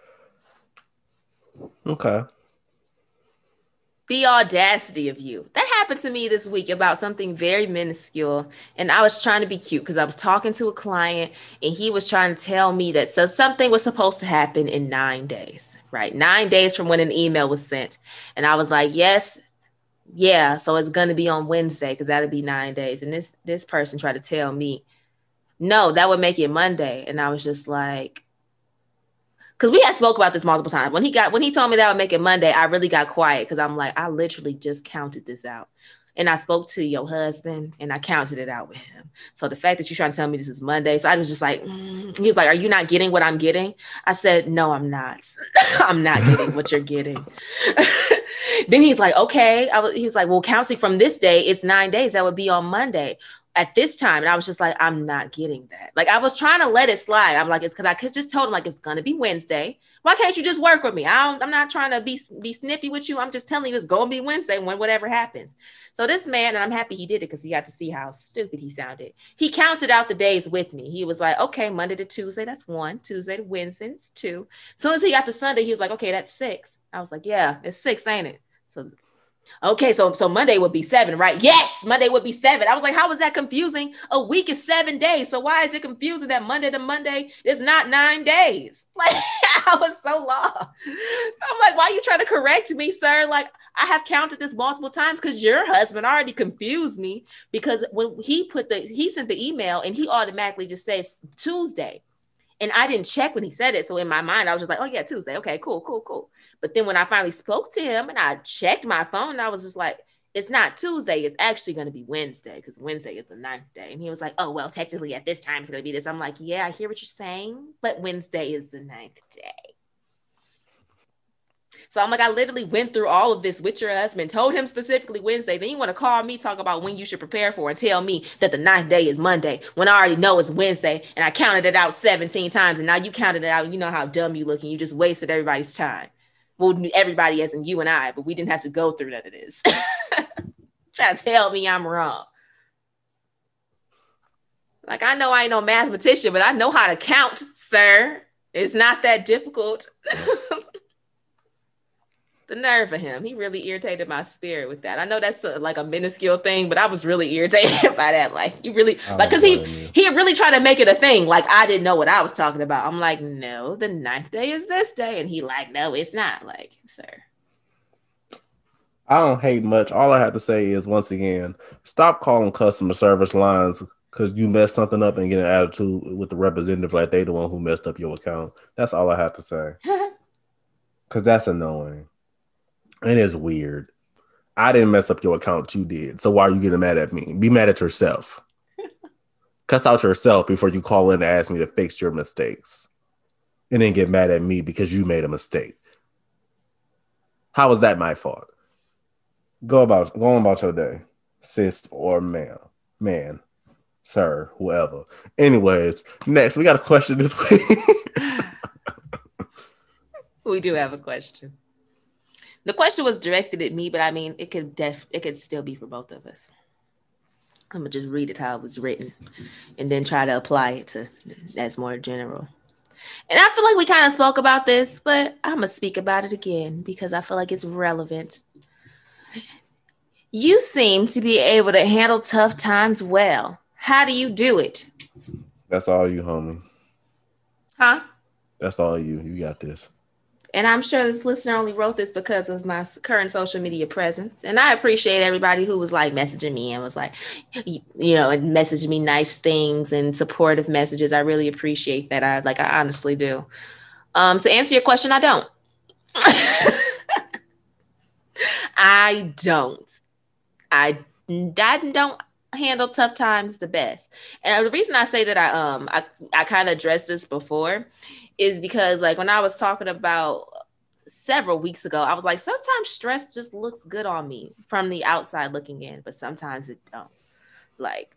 Speaker 2: Okay.
Speaker 1: The audacity of you. That happened to me this week about something very minuscule. And I was trying to be cute because I was talking to a client and he was trying to tell me that something was supposed to happen in 9 days, right? 9 days from when an email was sent. And I was like, yes, yeah, so it's gonna be on Wednesday because that'll be 9 days. And this person tried to tell me, no, that would make it Monday. And I was just like, because we had spoke about this multiple times. When he told me that would make it Monday, I really got quiet because I'm like, I literally just counted this out. And I spoke to your husband and I counted it out with him. So the fact that you're trying to tell me this is Monday, so I was just like, he was like, are you not getting what I'm getting? I said, no, I'm not. I'm not getting what you're getting. Then he's like, okay. He's like, well, counting from this day, it's 9 days. That would be on Monday at this time. And I was just like, I'm not getting that. Like, I was trying to let it slide. I'm like, it's because I could just told him like, it's going to be Wednesday. Why can't you just work with me? I'm not trying to be snippy with you. I'm just telling you it's going to be Wednesday when whatever happens. So this man, and I'm happy he did it because he got to see how stupid he sounded. He counted out the days with me. He was like, okay, Monday to Tuesday, that's 1. Tuesday to Wednesday, it's 2. As soon as he got to Sunday, he was like, okay, that's 6. I was like, yeah, it's 6, ain't it? So okay, so Monday would be 7, right? Yes, Monday would be 7. I was like, how is that confusing? A week is 7 days. So why is it confusing that Monday to Monday is not 9 days? Like, I was so lost. So I'm like, why are you trying to correct me, sir? Like, I have counted this multiple times because your husband already confused me because when he sent the email and he automatically just says Tuesday. And I didn't check when he said it. So in my mind, I was just like, oh yeah, Tuesday. Okay, cool. But then when I finally spoke to him and I checked my phone, I was just like, it's not Tuesday. It's actually going to be Wednesday because Wednesday is the 9th day. And he was like, oh, well, technically at this time, it's going to be this. I'm like, yeah, I hear what you're saying, but Wednesday is the 9th day. So I'm like, I literally went through all of this with your husband, told him specifically Wednesday. Then you want to call me, talk about when you should prepare for and tell me that the 9th day is Monday when I already know it's Wednesday and I counted it out 17 times. And now you counted it out. And you know how dumb you look and you just wasted everybody's time. Well, everybody as in you and I, but we didn't have to go through that. It is. Trying to tell me I'm wrong. Like, I know I ain't no mathematician, but I know how to count, sir. It's not that difficult. The nerve of him. He really irritated my spirit with that. I know that's like a minuscule thing, but I was really irritated by that. Like, you really, like, because he really tried to make it a thing. Like, I didn't know what I was talking about. I'm like, no, the 9th day is this day. And he like, no, it's not. Like, sir.
Speaker 2: I don't hate much. All I have to say is, once again, stop calling customer service lines because you messed something up and get an attitude with the representative like they the one who messed up your account. That's all I have to say. Because that's annoying. And it's weird. I didn't mess up your account, you did. So why are you getting mad at me? Be mad at yourself. Cuss out yourself before you call in and ask me to fix your mistakes. And then get mad at me because you made a mistake. How was that my fault? Go on about your day, sis or man, sir, whoever. Anyways, next we got a question this week.
Speaker 1: We do have a question. The question was directed at me, but I mean, it could still be for both of us. I'm gonna just read it how it was written, and then try to apply it to that's more general. And I feel like we kind of spoke about this, but I'm gonna speak about it again because I feel like it's relevant. You seem to be able to handle tough times well. How do you do it?
Speaker 2: That's all you, homie.
Speaker 1: Huh?
Speaker 2: That's all you. You got this.
Speaker 1: And I'm sure this listener only wrote this because of my current social media presence. And I appreciate everybody who was like messaging me and was like, you know, and messaging me nice things and supportive messages. I really appreciate that. I honestly do. To answer your question, I don't. I don't. I don't handle tough times the best. And the reason I say that I kind of addressed this before is because, like, when I was talking about several weeks ago, I was like, sometimes stress just looks good on me from the outside looking in, but sometimes it don't. Like,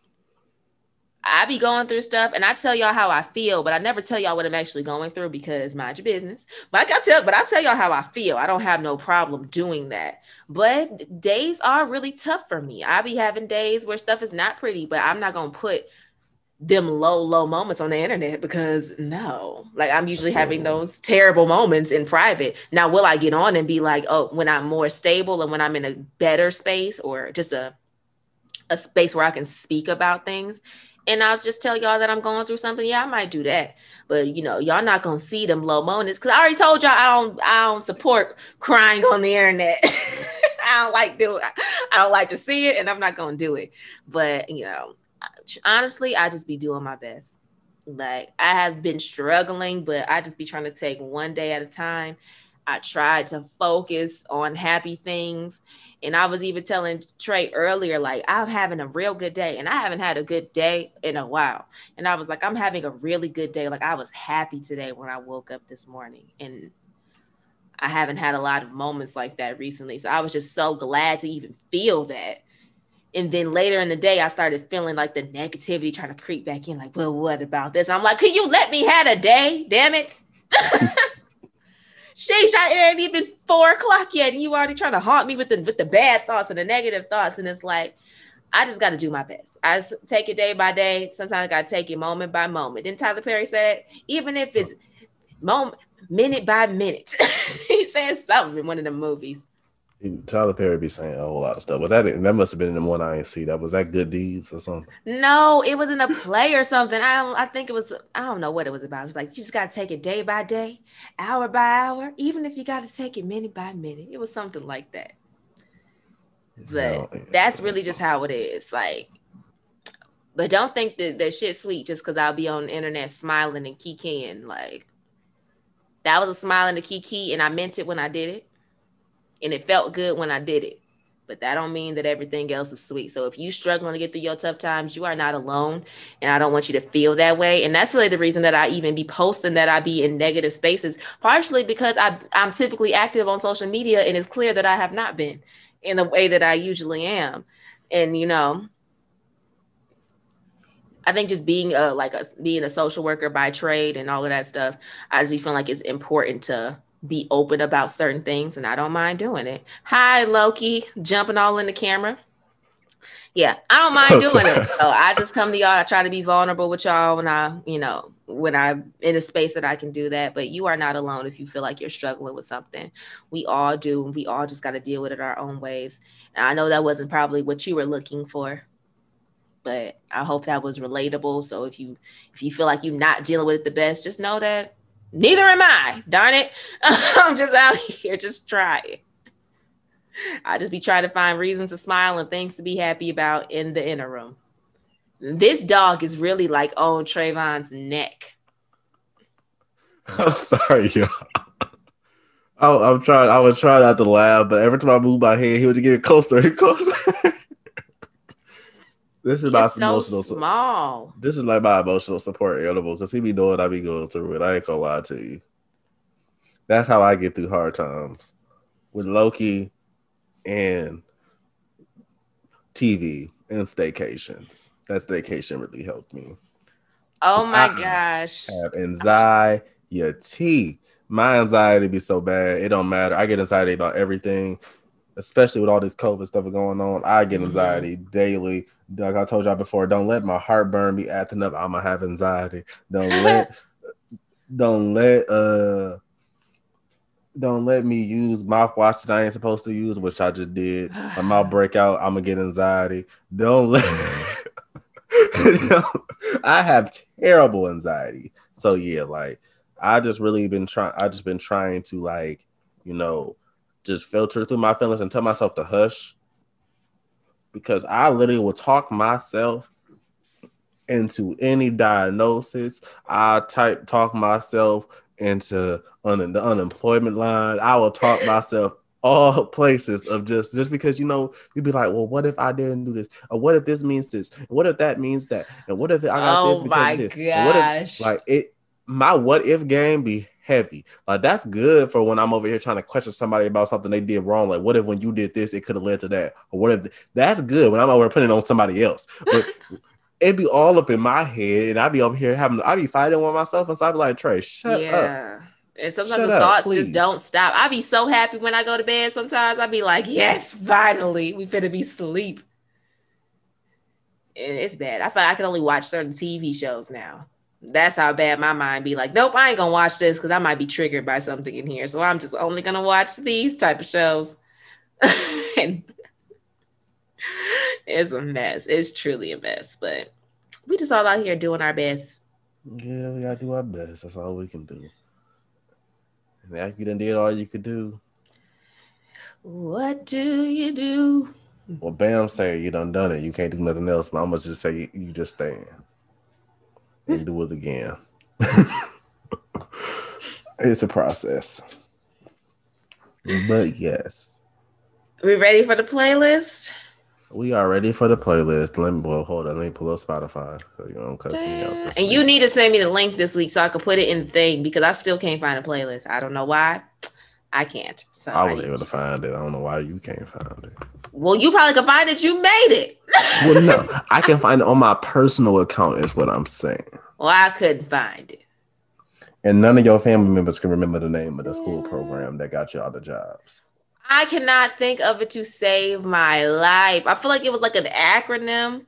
Speaker 1: I be going through stuff and I tell y'all how I feel, but I never tell y'all what I'm actually going through because mind your business. But I tell y'all how I feel. I don't have no problem doing that. But days are really tough for me. I be having days where stuff is not pretty, but I'm not going to put them low moments on the internet because no, like I'm usually having those terrible moments in private. Now, will I get on and be like, oh, when I'm more stable and when I'm in a better space or just a space where I can speak about things? And I'll just tell y'all that I'm going through something. Yeah, I might do that. But, you know, y'all not going to see them low moments because I already told y'all I don't support crying on the internet. I don't like doing. I don't like to see it, and I'm not gonna do it. But honestly, I just be doing my best. Like I have been struggling, but I just be trying to take one day at a time. I tried to focus on happy things. And I was even telling Trey earlier, like, I'm having a real good day. And I haven't had a good day in a while. And I was like, I'm having a really good day. Like, I was happy today when I woke up this morning. And I haven't had a lot of moments like that recently. So I was just so glad to even feel that. And then later in the day, I started feeling like the negativity trying to creep back in. Like, well, what about this? I'm like, could you let me have a day? Damn it. Sheesh, it ain't even 4:00 yet, and you already trying to haunt me with the bad thoughts and the negative thoughts. And it's like, I just got to do my best. I just take it day by day. Sometimes I got to take it moment by moment. Didn't Tyler Perry say that? Even if it's minute by minute. He said something in one of the movies.
Speaker 2: Tyler Perry be saying a whole lot of stuff, but that must have been in the one I ain't see. Was that Good Deeds or something?
Speaker 1: No, it was in a play or something. I think it was. I don't know what it was about. It was like you just got to take it day by day, hour by hour, even if you got to take it minute by minute. It was something like that. But that's really just how it is. Like, but don't think that shit's sweet just because I'll be on the internet smiling and kikiing. Like, that was a smile and a kiki, and I meant it when I did it. And it felt good when I did it. But that don't mean that everything else is sweet. So if you struggling to get through your tough times, you are not alone. And I don't want you to feel that way. And that's really the reason that I even be posting that I be in negative spaces, partially because I'm typically active on social media, and it's clear that I have not been in the way that I usually am. And, I think just being being a social worker by trade and all of that stuff, I just be feeling like it's important to be open about certain things, and I don't mind doing it. Hi, Loki, jumping all in the camera. Yeah, I don't mind doing it. So I just come to y'all. I try to be vulnerable with y'all when I'm in a space that I can do that. But you are not alone if you feel like you're struggling with something. We all do. We all just got to deal with it our own ways. And I know that wasn't probably what you were looking for, but I hope that was relatable. So if you feel like you're not dealing with it the best, just know that neither am I. Darn it. I'm just out here just trying. I just be trying to find reasons to smile and things to be happy about in the interim. This dog is really like on Trayvon's neck.
Speaker 2: I'm sorry, y'all. I would try not to laugh, but every time I move my head, he would get closer and closer. This is my emotional
Speaker 1: small.
Speaker 2: This is like my emotional support animal because he be knowing I be going through it. I ain't gonna lie to you. That's how I get through hard times with Loki and TV and staycations. That staycation really helped me.
Speaker 1: Oh my gosh!
Speaker 2: I have anxiety. My anxiety be so bad it don't matter. I get anxiety about everything, especially with all this COVID stuff going on. I get anxiety daily. Like I told y'all before, don't let my heartburn be acting up. I'ma have anxiety. Don't let me use mouthwash that I ain't supposed to use, which I just did. My mouth break out, I'm gonna get anxiety. Don't let I have terrible anxiety. So yeah, like I just been trying to like, just filter through my feelings and tell myself to hush. Because I literally will talk myself into any diagnosis. I talk myself into the unemployment line. I will talk myself all places of just because you'd be like, well, what if I didn't do this? Or what if this means this? And what if that means that? And what if I got this because of this?
Speaker 1: Gosh.
Speaker 2: And what if my what if game be heavy. Like that's good for when I'm over here trying to question somebody about something they did wrong. Like, what if when you did this, it could have led to that? Or what if that's good when I'm over putting it on somebody else? But it'd be all up in my head, and I'd be over here I'd be fighting with myself, and so I'd be like, Trey, shut up.
Speaker 1: And sometimes the thoughts just don't stop. I'd be so happy when I go to bed. Sometimes I'd be like, yes, finally, we finna be asleep. And it's bad. I feel like I can only watch certain TV shows now. That's how bad my mind be like, nope, I ain't gonna watch this because I might be triggered by something in here. So I'm just only gonna watch these type of shows. And it's a mess. It's truly a mess. But we just all out here doing our best.
Speaker 2: Yeah, we gotta do our best. That's all we can do. And after you done did all you could do,
Speaker 1: What do you do?
Speaker 2: Well, Bam say you done it. You can't do nothing else. But I'm gonna just say you just stand and do it again. It's a process. But yes.
Speaker 1: We ready for the playlist?
Speaker 2: We are ready for the playlist. Hold on. Let me pull up Spotify so you don't cuss me out.
Speaker 1: And you need to send me the link this week so I can put it in the thing because I still can't find a playlist. I don't know why. I can't. So
Speaker 2: I was able to find it. I don't know why you can't find it.
Speaker 1: Well, you probably can find it. You made it.
Speaker 2: Well, no. I can find it on my personal account is what I'm saying.
Speaker 1: Well, I couldn't find it.
Speaker 2: And none of your family members can remember the name of the school program that got you all the jobs.
Speaker 1: I cannot think of it to save my life. I feel like it was like an acronym.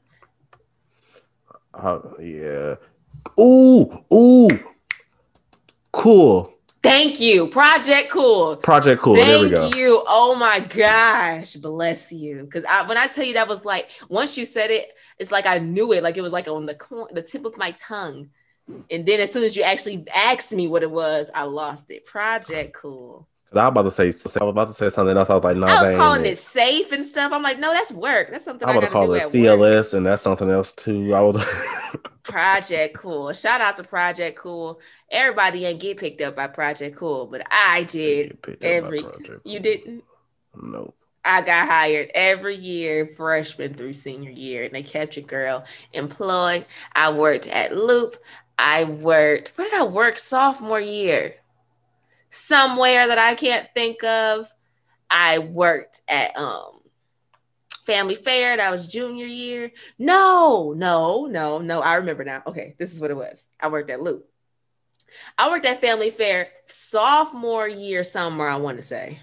Speaker 2: Yeah. Ooh. Cool.
Speaker 1: Thank you. Project Cool.
Speaker 2: There we go.
Speaker 1: Thank you. Oh my gosh. Bless you. Because when I tell you that was like, once you said it, it's like I knew it. Like it was like on the tip of my tongue. And then as soon as you actually asked me what it was, I lost it. Project Cool.
Speaker 2: I was about to say something else. I was like, no,
Speaker 1: I was calling it safe and stuff. I'm like, no, that's work. That's something I
Speaker 2: would have called it CLS, and that's something else too. I was
Speaker 1: Project Cool. Shout out to Project Cool. Everybody ain't get picked up by Project Cool, but I did. You didn't?
Speaker 2: Nope.
Speaker 1: I got hired every year, freshman through senior year, and they kept your girl employed. I worked at Loop. Where did I work sophomore year? Somewhere that I can't think of. I worked at Family Fair. That was junior year. No. I remember now. Okay, this is what it was. I worked at Loop. I worked at Family Fair sophomore year somewhere, I want to say.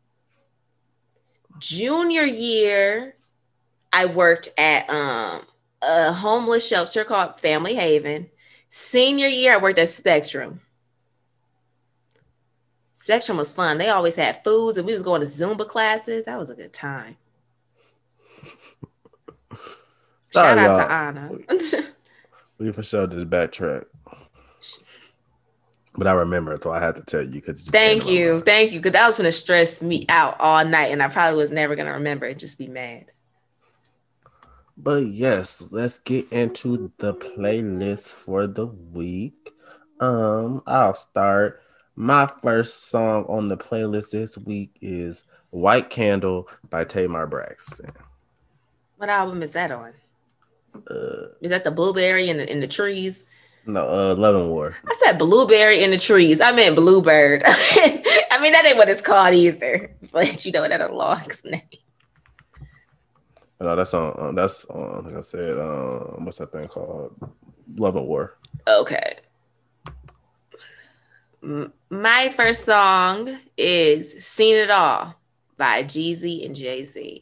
Speaker 1: Junior year, I worked at a homeless shelter called Family Haven. Senior year, I worked at Spectrum. Spectrum was fun. They always had foods, and we was going to Zumba classes. That was a good time. Shout out to Anna.
Speaker 2: We for sure did backtrack. But I remember it, so I had to tell you.
Speaker 1: Thank you. Because that was going to stress me out all night, and I probably was never going to remember it, just be mad.
Speaker 2: But yes, let's get into the playlist for the week. I'll start. My first song on the playlist this week is White Candle by Tamar Braxton.
Speaker 1: What album is that on? Is that the Blueberry in the trees?
Speaker 2: No, Love and War.
Speaker 1: I said Blueberry in the trees. I meant Bluebird. I mean, that ain't what it's called either. But you know, that's a long's name.
Speaker 2: No, that's on. Like I said, what's that thing called? Love and War.
Speaker 1: Okay. My first song is "Seen It All" by Jeezy and Jay-Z.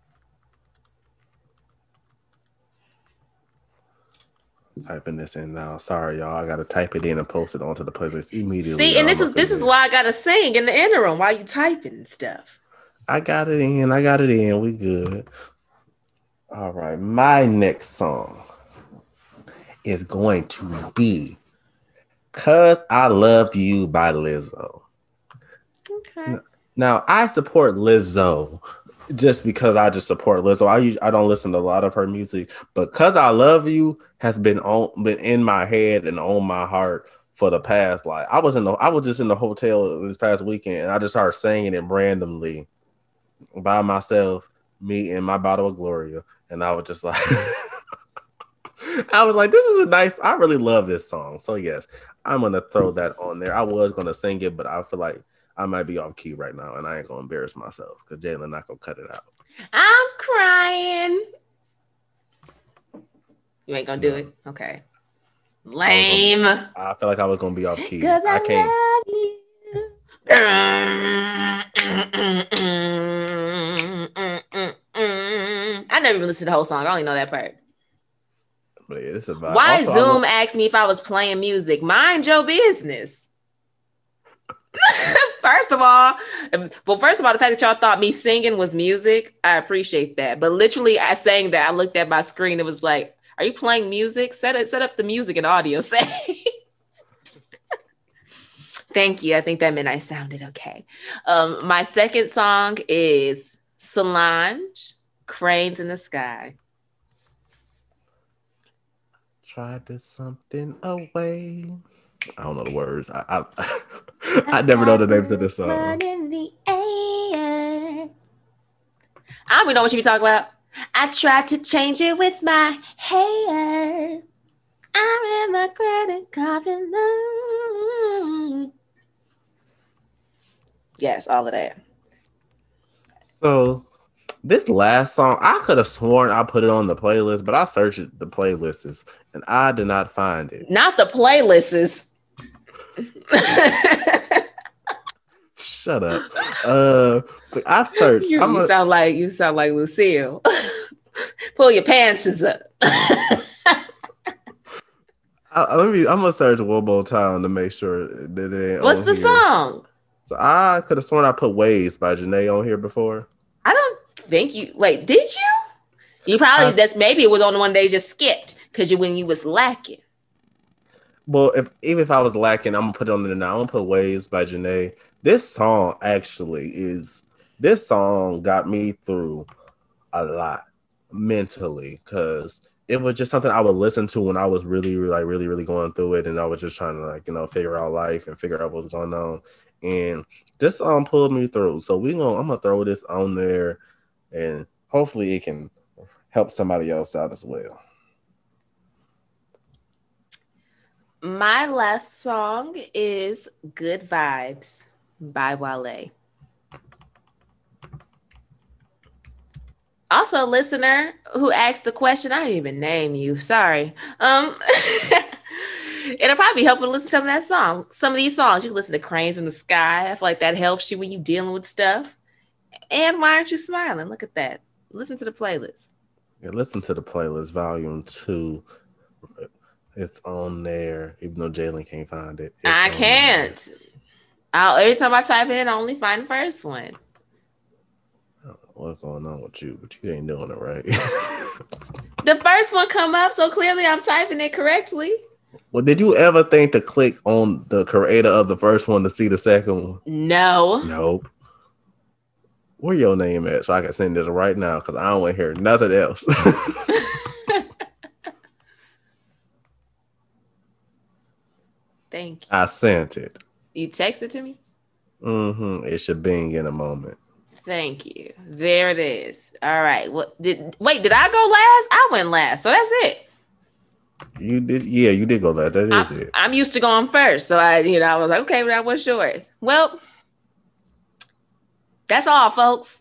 Speaker 2: Typing this in now. Sorry, y'all. I gotta type it in and post it onto the playlist immediately.
Speaker 1: See, and this is why I gotta sing in the interim while you typing stuff.
Speaker 2: I got it in. We good. All right. My next song is going to be "'Cause I Love You" by Lizzo.
Speaker 1: Okay.
Speaker 2: Now I support Lizzo just because I just support Lizzo. I don't listen to a lot of her music, but "'Cause I Love You" has been in my head and on my heart for the past. Like I was just in the hotel this past weekend, and I just started singing it randomly by myself, me and my bottle of Gloria, and I was just like, I was like, this is a nice. I really love this song. So yes, I'm gonna throw that on there. I was gonna sing it, but I feel like I might be off key right now, and I ain't gonna embarrass myself because Jalen not gonna cut it out.
Speaker 1: I'm crying. You ain't gonna do it? Okay. Lame.
Speaker 2: I feel like I was gonna be off key.
Speaker 1: Because I
Speaker 2: can't.
Speaker 1: love you. I never even listened to the whole song. I only know that part.
Speaker 2: But yeah, it's a vibe.
Speaker 1: Why also, Zoom asked me if I was playing music? Mind your business. First of all, the fact that y'all thought me singing was music, I appreciate that. But literally, I sang that. I looked at my screen. It was like, "Are you playing music? Set up the music and audio." Say. Thank you. I think that meant I sounded okay. My second song is Solange, Cranes in the Sky.
Speaker 2: Try this something away. I don't know the words. I never know the names of this song.
Speaker 1: In the air. I don't even know what you be talking about. I tried to change it with my hair. I read my credit card. Yes, all of that.
Speaker 2: So this last song, I could have sworn I put it on the playlist, but I searched the playlists and I did not find it.
Speaker 1: Not the playlists.
Speaker 2: Shut up. I've searched.
Speaker 1: You sound like Lucille. Pull your pants up.
Speaker 2: I'm gonna search one more time to make sure that it.
Speaker 1: What's the song?
Speaker 2: So I could have sworn I put "Waves" by Janae on here before.
Speaker 1: I don't think you. Wait, did you? You probably maybe it was on the one they just skipped because when you was lacking.
Speaker 2: Well, even if I was lacking, I'm gonna put it on there now. I'm gonna put "Waves" by Janae. This song got me through a lot mentally because it was just something I would listen to when I was really going through it, and I was just trying to figure out life and figure out what's going on. And this song pulled me through. So I'm gonna throw this on there, and hopefully it can help somebody else out as well.
Speaker 1: My last song is "Good Vibes" by Wale. Also, listener who asked the question, I didn't even name you. Sorry. It'll probably be helpful to listen to some of that song. Some of these songs, you can listen to Cranes in the Sky. I feel like that helps you when you're dealing with stuff. And Why Aren't You Smiling? Look at that. Listen to the playlist.
Speaker 2: Yeah, listen to the playlist, volume 2. It's on there, even though Jalen can't find it.
Speaker 1: I can't. Every time I type in, I only find the first one.
Speaker 2: What's going on with you? But you ain't doing it right.
Speaker 1: The first one come up, so clearly I'm typing it correctly.
Speaker 2: Well, did you ever think to click on the creator of the first one to see the second one?
Speaker 1: No.
Speaker 2: Nope. Where your name at? So I can send this right now because I don't want to hear nothing else.
Speaker 1: Thank you.
Speaker 2: I sent it.
Speaker 1: You texted to me?
Speaker 2: Mm-hmm. It should bing in a moment.
Speaker 1: Thank you. There it is. All right. Did I go last? I went last. So that's it.
Speaker 2: You did. Yeah, you did go last. That is it.
Speaker 1: I'm used to going first. So I was like, okay, well, what's yours? Well, that's all, folks.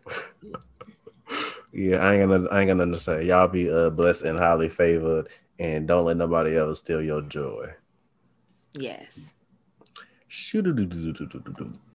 Speaker 2: Yeah, I ain't gonna say. Y'all be blessed and highly favored, and don't let nobody else steal your joy.
Speaker 1: Yes.
Speaker 2: Shoo-doo-doo-doo-doo-doo-doo.